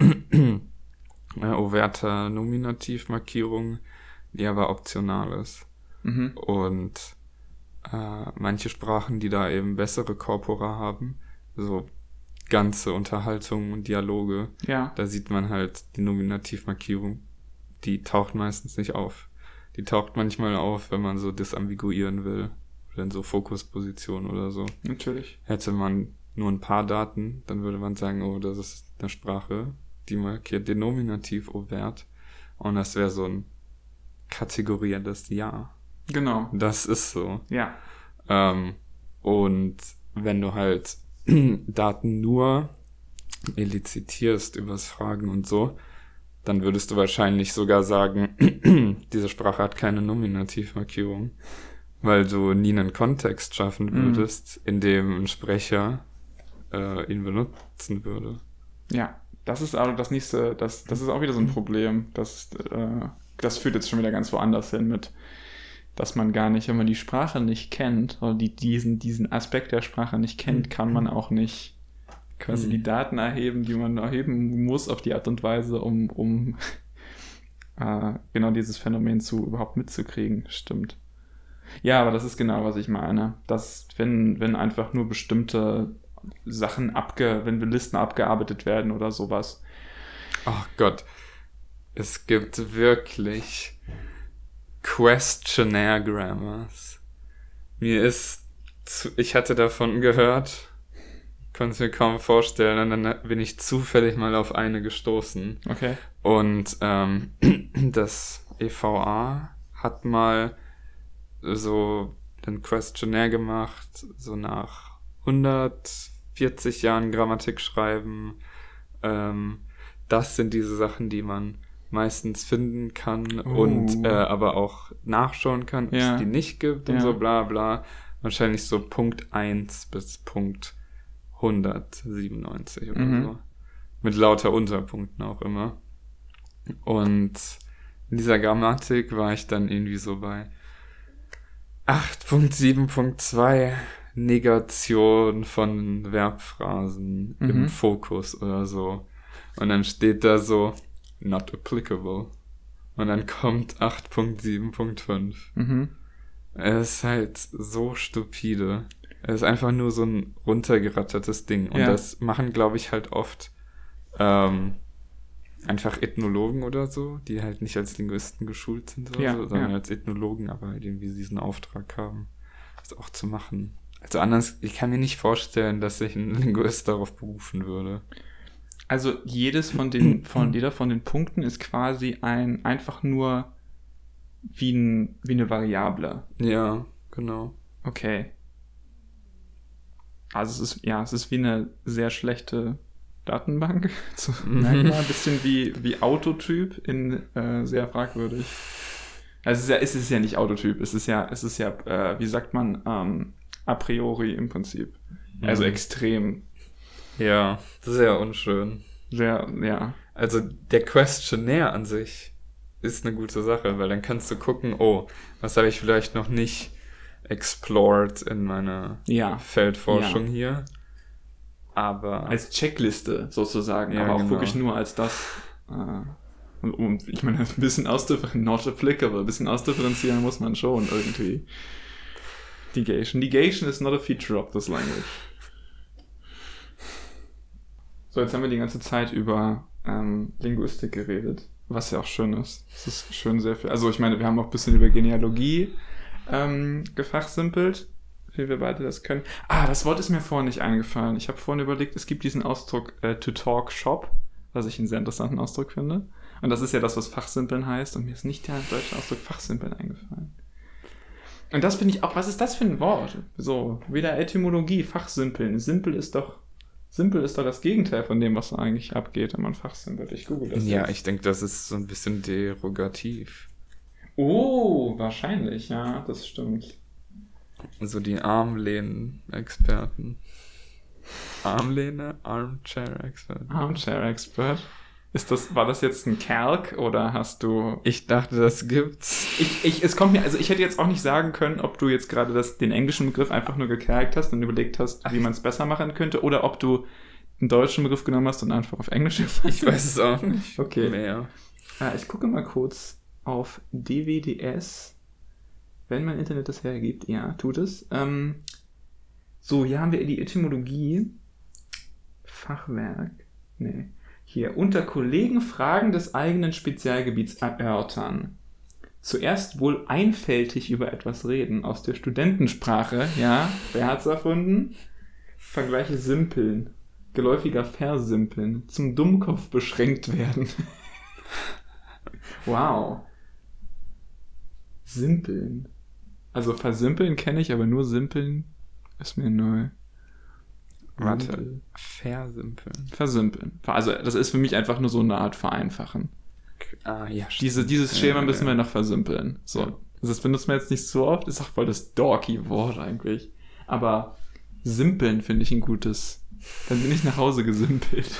äh, overter Nominativmarkierung, die aber optional ist. Mhm. Und äh, manche Sprachen, die da eben bessere Korpora haben, so ganze Unterhaltungen und Dialoge, Ja, da sieht man halt die Nominativmarkierung, die taucht meistens nicht auf. Die taucht manchmal auf, wenn man so disambiguieren will oder in so Fokuspositionen oder so. natürlich. Hätte man nur ein paar Daten, dann würde man sagen, oh, das ist eine Sprache, die markiert den Nominativ overt. Und das wäre so ein kategorierendes Ja. Genau. Das ist so. Ja. Ähm, und wenn du halt Daten nur elizitierst übers Fragen und so, dann würdest du wahrscheinlich sogar sagen, diese Sprache hat keine Nominativmarkierung, weil du nie einen Kontext schaffen würdest, in dem ein Sprecher äh, ihn benutzen würde. Ja, das ist auch das nächste, das, das ist auch wieder so ein Problem. Das, äh, das führt jetzt schon wieder ganz woanders hin mit, dass man gar nicht, wenn man die Sprache nicht kennt, oder die, diesen, diesen Aspekt der Sprache nicht kennt, kann man auch nicht quasi Mhm. die Daten erheben, die man erheben muss auf die Art und Weise, um, um äh, genau dieses Phänomen zu überhaupt mitzukriegen. Stimmt. Ja, aber das ist genau, was ich meine. Dass, wenn, wenn einfach nur bestimmte Sachen abge, wenn Listen abgearbeitet werden oder sowas. Ach Gott, es gibt wirklich Questionnaire Grammars. Mir ist, zu, ich hatte davon gehört, konnte es mir kaum vorstellen, und dann bin ich zufällig mal auf eine gestoßen. Okay. Und ähm, das E V A hat mal so ein Questionnaire gemacht, so nach hundertvierzig Jahren Grammatik schreiben. Ähm, das sind diese Sachen, die man meistens finden kann Oh. und äh, aber auch nachschauen kann, ob Ja. es die nicht gibt und Ja. so bla bla. Wahrscheinlich so Punkt eins bis Punkt hundertsiebenundneunzig oder Mhm. so. Mit lauter Unterpunkten auch immer. Und in dieser Grammatik war ich dann irgendwie so bei acht Punkt sieben Punkt zwei Negation von Verbphrasen Mhm. im Fokus oder so. Und dann steht da so not applicable. Und dann kommt acht Punkt sieben Punkt fünf. Mhm. Es ist halt so stupide. Es ist einfach nur so ein runtergerattertes Ding. Und Ja. das machen, glaube ich, halt oft ähm, einfach Ethnologen oder so, die halt nicht als Linguisten geschult sind oder Ja, so, sondern ja. als Ethnologen, aber halt irgendwie diesen Auftrag haben, das auch zu machen. Also anders, ich kann mir nicht vorstellen, dass sich ein Linguist darauf berufen würde. Also jedes von den, von jeder von den Punkten ist quasi ein, einfach nur wie, ein, wie eine Variable. Ja, genau. Okay. Also es ist, ja, es ist wie eine sehr schlechte Datenbank zu Merkmal. Ein bisschen wie, wie Autotyp in äh, sehr fragwürdig. Also es ist ja, es ist ja nicht Autotyp, es ist ja, es ist ja, äh, wie sagt man, ähm, a priori im Prinzip. Also Mhm. extrem. Ja, sehr unschön. Sehr, ja. Also der Questionnaire an sich ist eine gute Sache, weil dann kannst du gucken, oh, was habe ich vielleicht noch nicht explored in meiner Ja. Feldforschung Ja. hier. Aber Als Checkliste sozusagen, Ja, aber auch genau. wirklich nur als das. Äh, und, und ich meine, ein bisschen ausdifferenzieren, not applicable, ein bisschen ausdifferenzieren muss man schon irgendwie. Negation. Negation is not a feature of this language. So, jetzt haben wir die ganze Zeit über ähm, Linguistik geredet, was ja auch schön ist. Es ist schön sehr viel. Also ich meine, wir haben auch ein bisschen über Genealogie ähm, gefachsimpelt, wie wir beide das können. Ah, das Wort ist mir vorhin nicht eingefallen. Ich habe vorhin überlegt, es gibt diesen Ausdruck äh, to talk shop, was ich einen sehr interessanten Ausdruck finde. Und das ist ja das, was Fachsimpeln heißt. Und mir ist nicht der deutsche Ausdruck Fachsimpeln eingefallen. Und das finde ich auch, was ist das für ein Wort? So, wieder Etymologie, Fachsimpeln. Simpel ist doch, simpel ist doch das Gegenteil von dem, was eigentlich abgeht, wenn man fachsimpelt. Ich google das ja, jetzt. ich denke, das ist so ein bisschen derogativ. Oh, wahrscheinlich, ja, das stimmt. So die Armlehnen-Experten. Armlehne? Armchair-Expert. Armchair-Expert. Ist das, war das jetzt ein Calc oder hast du... Ich dachte, das gibt's. Ich, ich, es kommt mir, also ich hätte jetzt auch nicht sagen können, ob du jetzt gerade das, den englischen Begriff einfach nur gecalkt hast und überlegt hast, wie man es besser machen könnte, oder ob du einen deutschen Begriff genommen hast und einfach auf Englisch gemacht hast. Ich weiß es auch nicht. Okay. Mehr. Ah, ich gucke mal kurz auf D W D S, wenn mein Internet das hergibt. Ja, tut es. Ähm, so, hier haben wir die Etymologie. Fachwerk. Nee. Hier, unter Kollegen Fragen des eigenen Spezialgebiets erörtern. Zuerst wohl einfältig über etwas reden, aus der Studentensprache, ja, wer hat's erfunden? Vergleiche simpeln, geläufiger versimpeln, zum Dummkopf beschränkt werden. Wow. Simpeln. Also versimpeln kenne ich, aber nur simpeln ist mir neu. Warte. Simpel. Versimpeln. Versimpeln. Also das ist für mich einfach nur so eine Art Vereinfachen. Ah, ja, Diese, dieses Schema ja, müssen ja. wir noch versimpeln. So. Ja. Das benutzen wir jetzt nicht so oft, ist auch voll das dorky Wort eigentlich. Aber simpeln finde ich ein gutes. Dann bin ich nach Hause gesimpelt.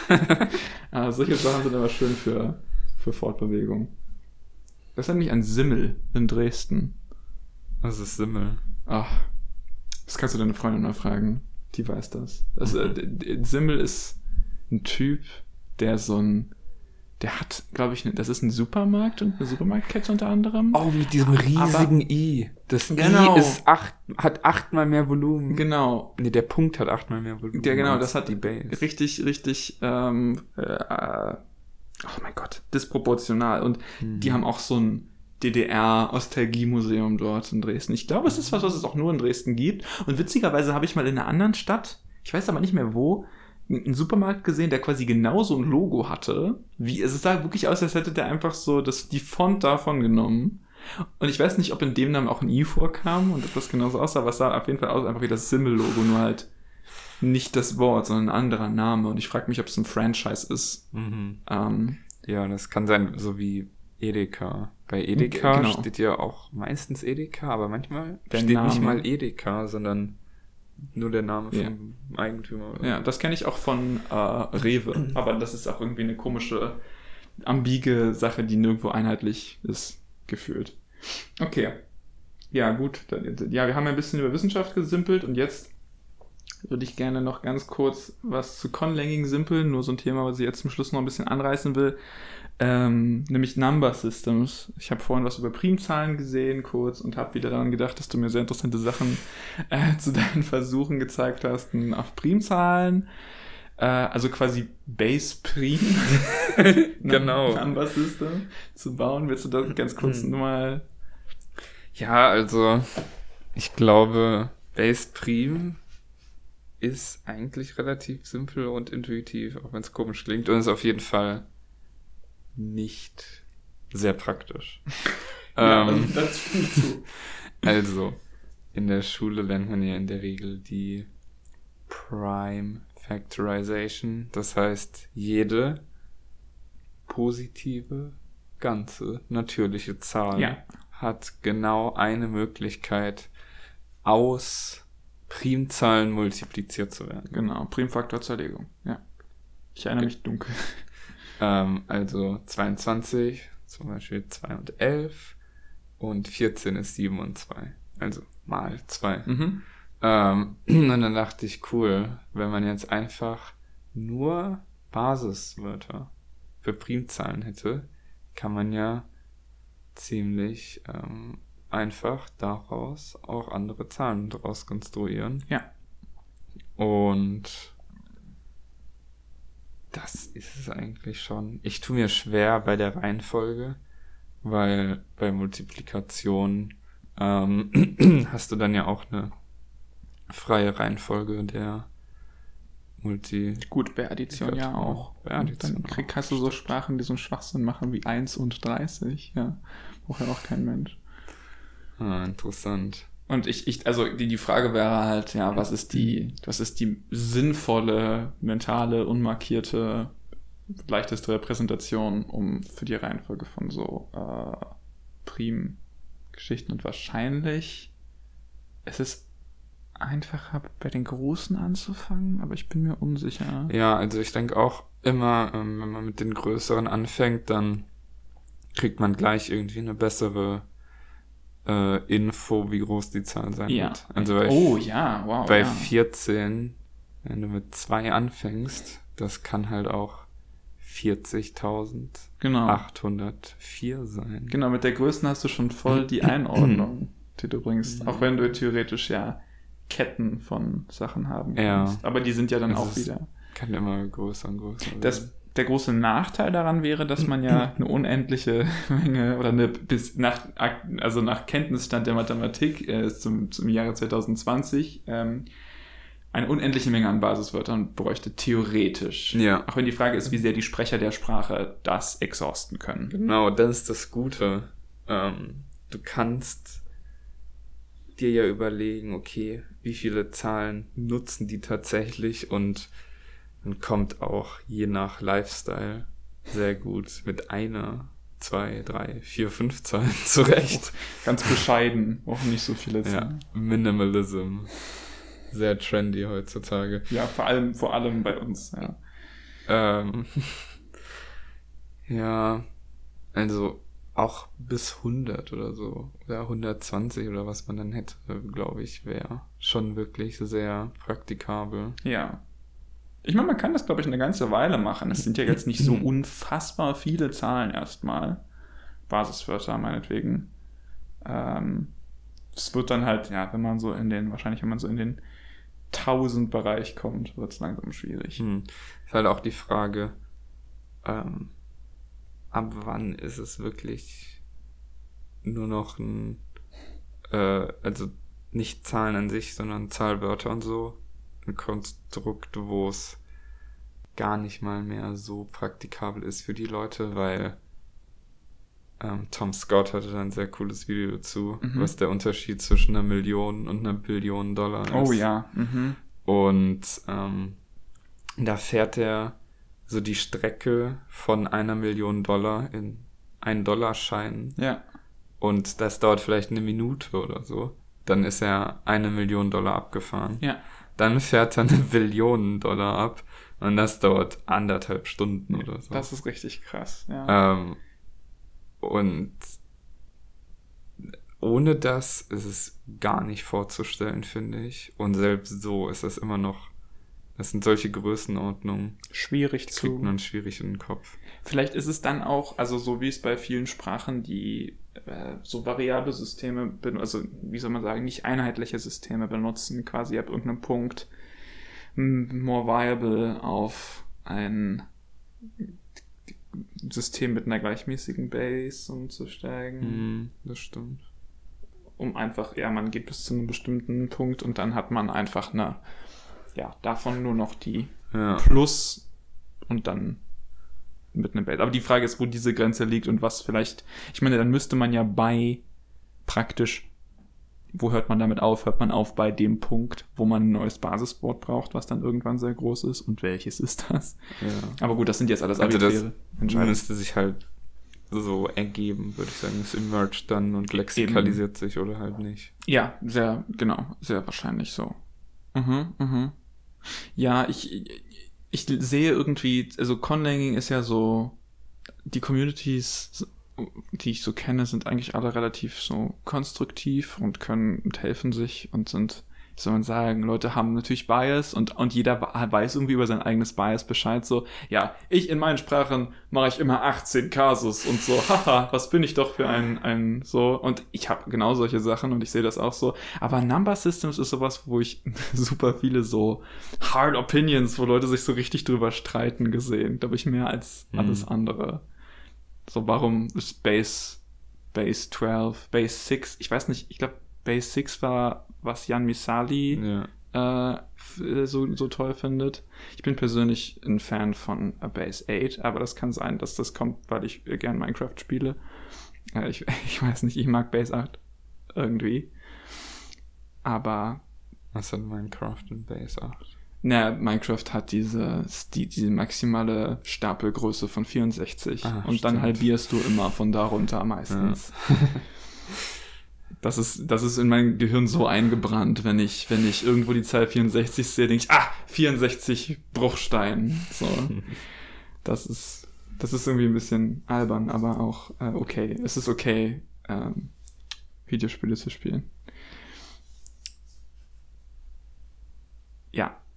Aber solche Sachen sind aber schön für, für Fortbewegung. Das hat mich an Simmel in Dresden. Was ist Simmel? Ach, das kannst du deine Freundin mal fragen. Die weiß das. das äh, d- Simmel ist ein Typ, der so ein, der hat, glaube ich, ne, das ist ein Supermarkt und eine Supermarktkette unter anderem. Oh, mit diesem riesigen I. Das Genau. I ist acht, hat achtmal mehr Volumen. Genau. Nee, der Punkt hat achtmal mehr Volumen. Ja, genau, als das hat die Base. richtig, richtig, ähm, äh, oh mein Gott, disproportional. Und Mhm. die haben auch so ein D D R-Ostalgie-Museum dort in Dresden. Ich glaube, es ist was, was es auch nur in Dresden gibt. Und witzigerweise habe ich mal in einer anderen Stadt, ich weiß aber nicht mehr wo, einen Supermarkt gesehen, der quasi genauso ein Logo hatte. Wie, es sah wirklich aus, als hätte der einfach so das, die Font davon genommen. Und ich weiß nicht, ob in dem Namen auch ein I vorkam und ob das genauso aussah, aber es sah auf jeden Fall aus, einfach wie das Simmel-Logo, nur halt nicht das Wort, sondern ein anderer Name. Und ich frage mich, ob es ein Franchise ist. Mhm. Ähm, Ja, das kann sein, so wie Edeka. Bei Edeka Genau. steht ja auch meistens Edeka, aber manchmal Der steht Name. nicht mal Edeka, sondern nur der Name Ja. vom Eigentümer. Oder? ja, das kenne ich auch von äh, Rewe. Aber das ist auch irgendwie eine komische, ambige Sache, die nirgendwo einheitlich ist, gefühlt. Okay. Ja, gut. Dann- Ja, wir haben ein bisschen über Wissenschaft gesimpelt und jetzt würde ich gerne noch ganz kurz was zu Conlanging simpeln. Nur so ein Thema, was ich jetzt zum Schluss noch ein bisschen anreißen will. Ähm, nämlich Number Systems. Ich habe vorhin was über Primzahlen gesehen, kurz, und habe wieder daran gedacht, dass du mir sehr interessante Sachen äh, zu deinen Versuchen gezeigt hast n- auf Primzahlen. Äh, also quasi Base Prim. Genau. Number System zu bauen. Willst du das ganz kurz Mhm. nur mal... Ja, also ich glaube, Base Prim ist eigentlich relativ simpel und intuitiv, auch wenn es komisch klingt, und ist auf jeden Fall nicht sehr praktisch. Ja, ähm, das stimmt zu. Also, in der Schule lernt man ja in der Regel die Prime Factorization. Das heißt, jede positive, ganze, natürliche Zahl Ja. hat genau eine Möglichkeit, aus Primzahlen multipliziert zu werden. Genau, Primfaktorzerlegung. Ja. Ich erinnere mich dunkel. Ähm, also zweiundzwanzig, zum Beispiel zwei und elf und vierzehn ist sieben und zwei. Also mal zwei. Mhm. Ähm, und dann dachte ich, cool, wenn man jetzt einfach nur Basiswörter für Primzahlen hätte, kann man ja ziemlich ähm, einfach daraus auch andere Zahlen draus konstruieren. Ja. Und das ist es eigentlich schon. Ich tue mir schwer bei der Reihenfolge, weil bei Multiplikation ähm, hast du dann ja auch eine freie Reihenfolge der Multi... Gut, bei Addition ja auch. Bei Addition Dann krieg, auch, hast du so stimmt. Sprachen, die so einen Schwachsinn machen wie eins und dreißig. Ja, braucht ja auch kein Mensch. Ah, interessant. Und ich, ich, also die, die Frage wäre halt, ja, was ist die, was ist die sinnvolle, mentale, unmarkierte, leichteste Repräsentation, um für die Reihenfolge von so äh, Prim-Geschichten, und wahrscheinlich es ist einfacher bei den Großen anzufangen, aber ich bin mir unsicher. Ja, also ich denke auch immer, ähm, wenn man mit den Größeren anfängt, dann kriegt man gleich irgendwie eine bessere äh, Info, wie groß die Zahl sein Ja. wird. Also bei, Oh ja, wow. bei ja. vierzehn, wenn du mit zwei anfängst, das kann halt auch vierzigtausendachthundertvier Genau. sein. Genau, mit der Größten hast du schon voll die Einordnung, die du bringst. Auch wenn du theoretisch ja Ketten von Sachen haben Ja. kannst. Aber die sind ja dann Es auch ist- wieder. Kann immer größer und größer werden. Das, der große Nachteil daran wäre, dass man ja eine unendliche Menge oder eine bis nach also nach Kenntnisstand der Mathematik äh, zum, zum Jahre zwanzig zwanzig ähm, eine unendliche Menge an Basiswörtern bräuchte, theoretisch. Ja. Auch wenn die Frage ist, wie sehr die Sprecher der Sprache das exhausten können. Genau, das ist das Gute. Ähm, du kannst dir ja überlegen, okay, wie viele Zahlen nutzen die tatsächlich, und man kommt auch je nach Lifestyle sehr gut mit einer, zwei, drei, vier, fünf Zahlen zurecht. Ganz bescheiden, auch nicht so viele Ja, Zahlen. Minimalism. Sehr trendy heutzutage. Ja, vor allem, vor allem bei uns, ja. Ähm, ja, also auch bis hundert oder so, oder hundertzwanzig oder was man dann hätte, glaube ich, wäre schon wirklich sehr praktikabel. Ja. Ich meine, man kann das, glaube ich, eine ganze Weile machen. Es sind ja jetzt nicht so unfassbar viele Zahlen erstmal. Basiswörter meinetwegen. Ähm, es wird dann halt, ja, wenn man so in den, wahrscheinlich wenn man so in den tausend-Bereich kommt, wird es langsam schwierig. Hm. Ist halt auch die Frage, ähm, ab wann ist es wirklich nur noch ein, äh, also nicht Zahlen an sich, sondern Zahlwörter und so, ein Konstrukt, wo es gar nicht mal mehr so praktikabel ist für die Leute, weil ähm, Tom Scott hatte da ein sehr cooles Video dazu, Mhm. was der Unterschied zwischen einer Million und einer Billion Dollar ist. Oh ja. Mhm. Und ähm, da fährt er so die Strecke von einer Million Dollar in ein Dollarschein, Ja. und das dauert vielleicht eine Minute oder so. Dann ist er eine Million Dollar abgefahren. Ja. Dann fährt er eine Billion Dollar ab, und das dauert anderthalb Stunden oder so. Das ist richtig krass, ja. Ähm, und ohne das ist es gar nicht vorzustellen, finde ich. Und selbst so ist das immer noch, das sind solche Größenordnungen, Schwierig die zu... kriegt man schwierig in den Kopf. Vielleicht ist es dann auch, also so wie es bei vielen Sprachen, die äh, so variable Systeme, ben- also wie soll man sagen, nicht einheitliche Systeme benutzen, quasi ab irgendeinem Punkt m- more viable auf ein System mit einer gleichmäßigen Base umzusteigen, Hm, das stimmt. um einfach, ja, man geht bis zu einem bestimmten Punkt und dann hat man einfach eine, ja, davon nur noch die Ja. Plus und dann mit einem Base. Aber die Frage ist, wo diese Grenze liegt und was vielleicht, ich meine, dann müsste man ja bei praktisch wo hört man damit auf? Hört man auf bei dem Punkt, wo man ein neues Basisboard braucht, was dann irgendwann sehr groß ist? Und welches ist das? Ja. Aber gut, das sind jetzt alles Also arbiträre das Entscheidungen. müsste sich halt so ergeben, würde ich sagen. Es emergt dann und lexikalisiert sich oder halt nicht. Ja, sehr, genau, sehr wahrscheinlich so. Mhm, mhm. Ja, ich, ich sehe irgendwie, also Conlanging ist ja so, die Communities, die ich so kenne, sind eigentlich alle relativ so konstruktiv und können und helfen sich und sind, wie soll man sagen, Leute haben natürlich Bias und, und jeder weiß irgendwie über sein eigenes Bias Bescheid, so, ja, ich in meinen Sprachen mache ich immer achtzehn Kasus und so, haha, was bin ich doch für ein, ein, so, und ich habe genau solche Sachen und ich sehe das auch so, aber Number Systems ist sowas, wo ich super viele so Hard Opinions, wo Leute sich so richtig drüber streiten gesehen, glaube ich, mehr als alles mhm. andere. So, warum ist Base, Base zwölf, Base sechs, ich weiß nicht, ich glaube, Base sechs war, was Jan Misali ja. äh, so, so toll findet. Ich bin persönlich ein Fan von Base acht, aber das kann sein, dass das kommt, weil ich gern Minecraft spiele. Äh, ich, ich weiß nicht, ich mag Base acht irgendwie. Aber... Was hat Minecraft in Base acht? Na, Minecraft hat diese, die, diese maximale Stapelgröße von vierundsechzig ah, und stimmt. Dann halbierst du immer von darunter meistens. Ja. Das ist, das ist in mein Gehirn so eingebrannt, wenn ich, wenn ich irgendwo die Zahl vierundsechzig sehe, denke ich, ah, vierundsechzig Bruchstein. So. Das ist, das ist irgendwie ein bisschen albern, aber auch äh, okay. Es ist okay, ähm, Videospiele zu spielen. Ja.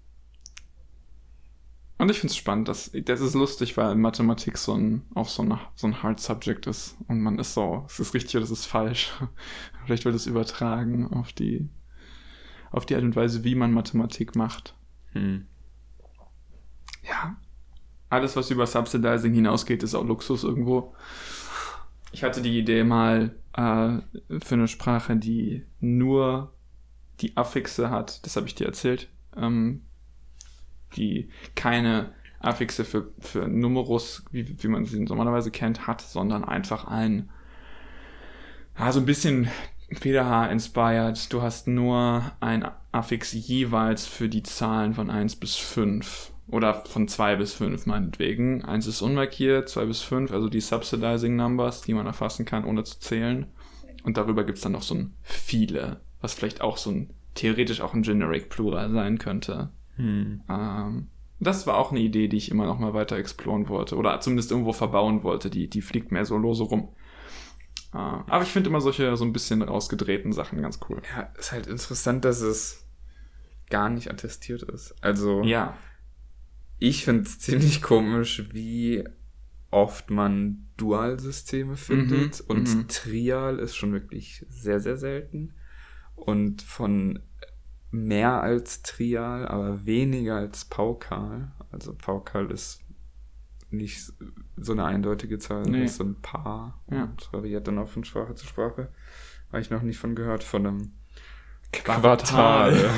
Und ich finde es spannend, dass, das ist lustig, weil Mathematik so ein, auch so ein, so ein Hard Subject ist. Und man ist so, es ist richtig oder es ist falsch. Vielleicht wird es übertragen auf die, auf die Art und Weise, wie man Mathematik macht. Hm. Ja. Alles, was über Subsidizing hinausgeht, ist auch Luxus irgendwo. Ich hatte die Idee mal äh, für eine Sprache, die nur die Affixe hat, das habe ich dir erzählt, ähm, die keine Affixe für, für Numerus, wie, wie man sie normalerweise kennt, hat, sondern einfach ein, ja, so ein bisschen P D H-inspired. Du hast nur ein Affix jeweils für die Zahlen von eins bis fünf oder von zwei bis fünf meinetwegen. eins ist unmarkiert, zwei bis fünf, also die Subsidizing Numbers, die man erfassen kann, ohne zu zählen. Und darüber gibt es dann noch so ein viele, was vielleicht auch so ein, theoretisch auch ein Generic Plural sein könnte. Hm. Ähm, das war auch eine Idee, die ich immer noch mal weiter exploren wollte oder zumindest irgendwo verbauen wollte. Die, die fliegt mehr so lose rum. Äh, aber ich finde immer solche so ein bisschen rausgedrehten Sachen ganz cool. Ja, ist halt interessant, dass es gar nicht attestiert ist. Also ja. Ich finde es ziemlich komisch, wie oft man Dualsysteme findet. Mhm, und m-m. Trial ist schon wirklich sehr, sehr selten. Und von mehr als Trial, aber weniger als Paukal. Also Paukal ist nicht so eine eindeutige Zahl, nee. Das ist so ein Paar ja. und variiert dann auch von Sprache zu Sprache. Habe ich noch nicht von gehört, von einem Quartal. Quartal.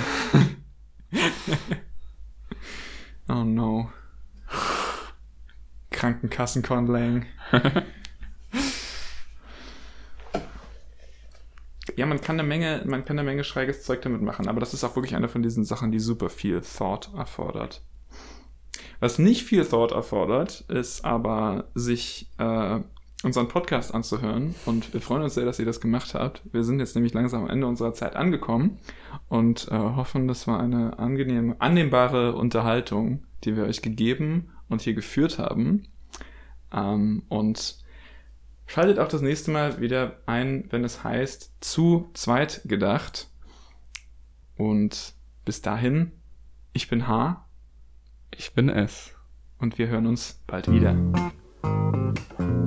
Oh no. Krankenkassen-Conlang. Ja, man kann eine Menge, man kann eine Menge schräges Zeug damit machen, aber das ist auch wirklich eine von diesen Sachen, die super viel Thought erfordert. Was nicht viel Thought erfordert, ist aber, sich äh, unseren Podcast anzuhören, und wir freuen uns sehr, dass ihr das gemacht habt. Wir sind jetzt nämlich langsam am Ende unserer Zeit angekommen und äh, hoffen, das war eine angenehme, annehmbare Unterhaltung, die wir euch gegeben und hier geführt haben. Ähm, und schaltet auch das nächste Mal wieder ein, wenn es heißt, zu zweit gedacht. Und bis dahin, ich bin H. Ich bin S. Und wir hören uns bald wieder.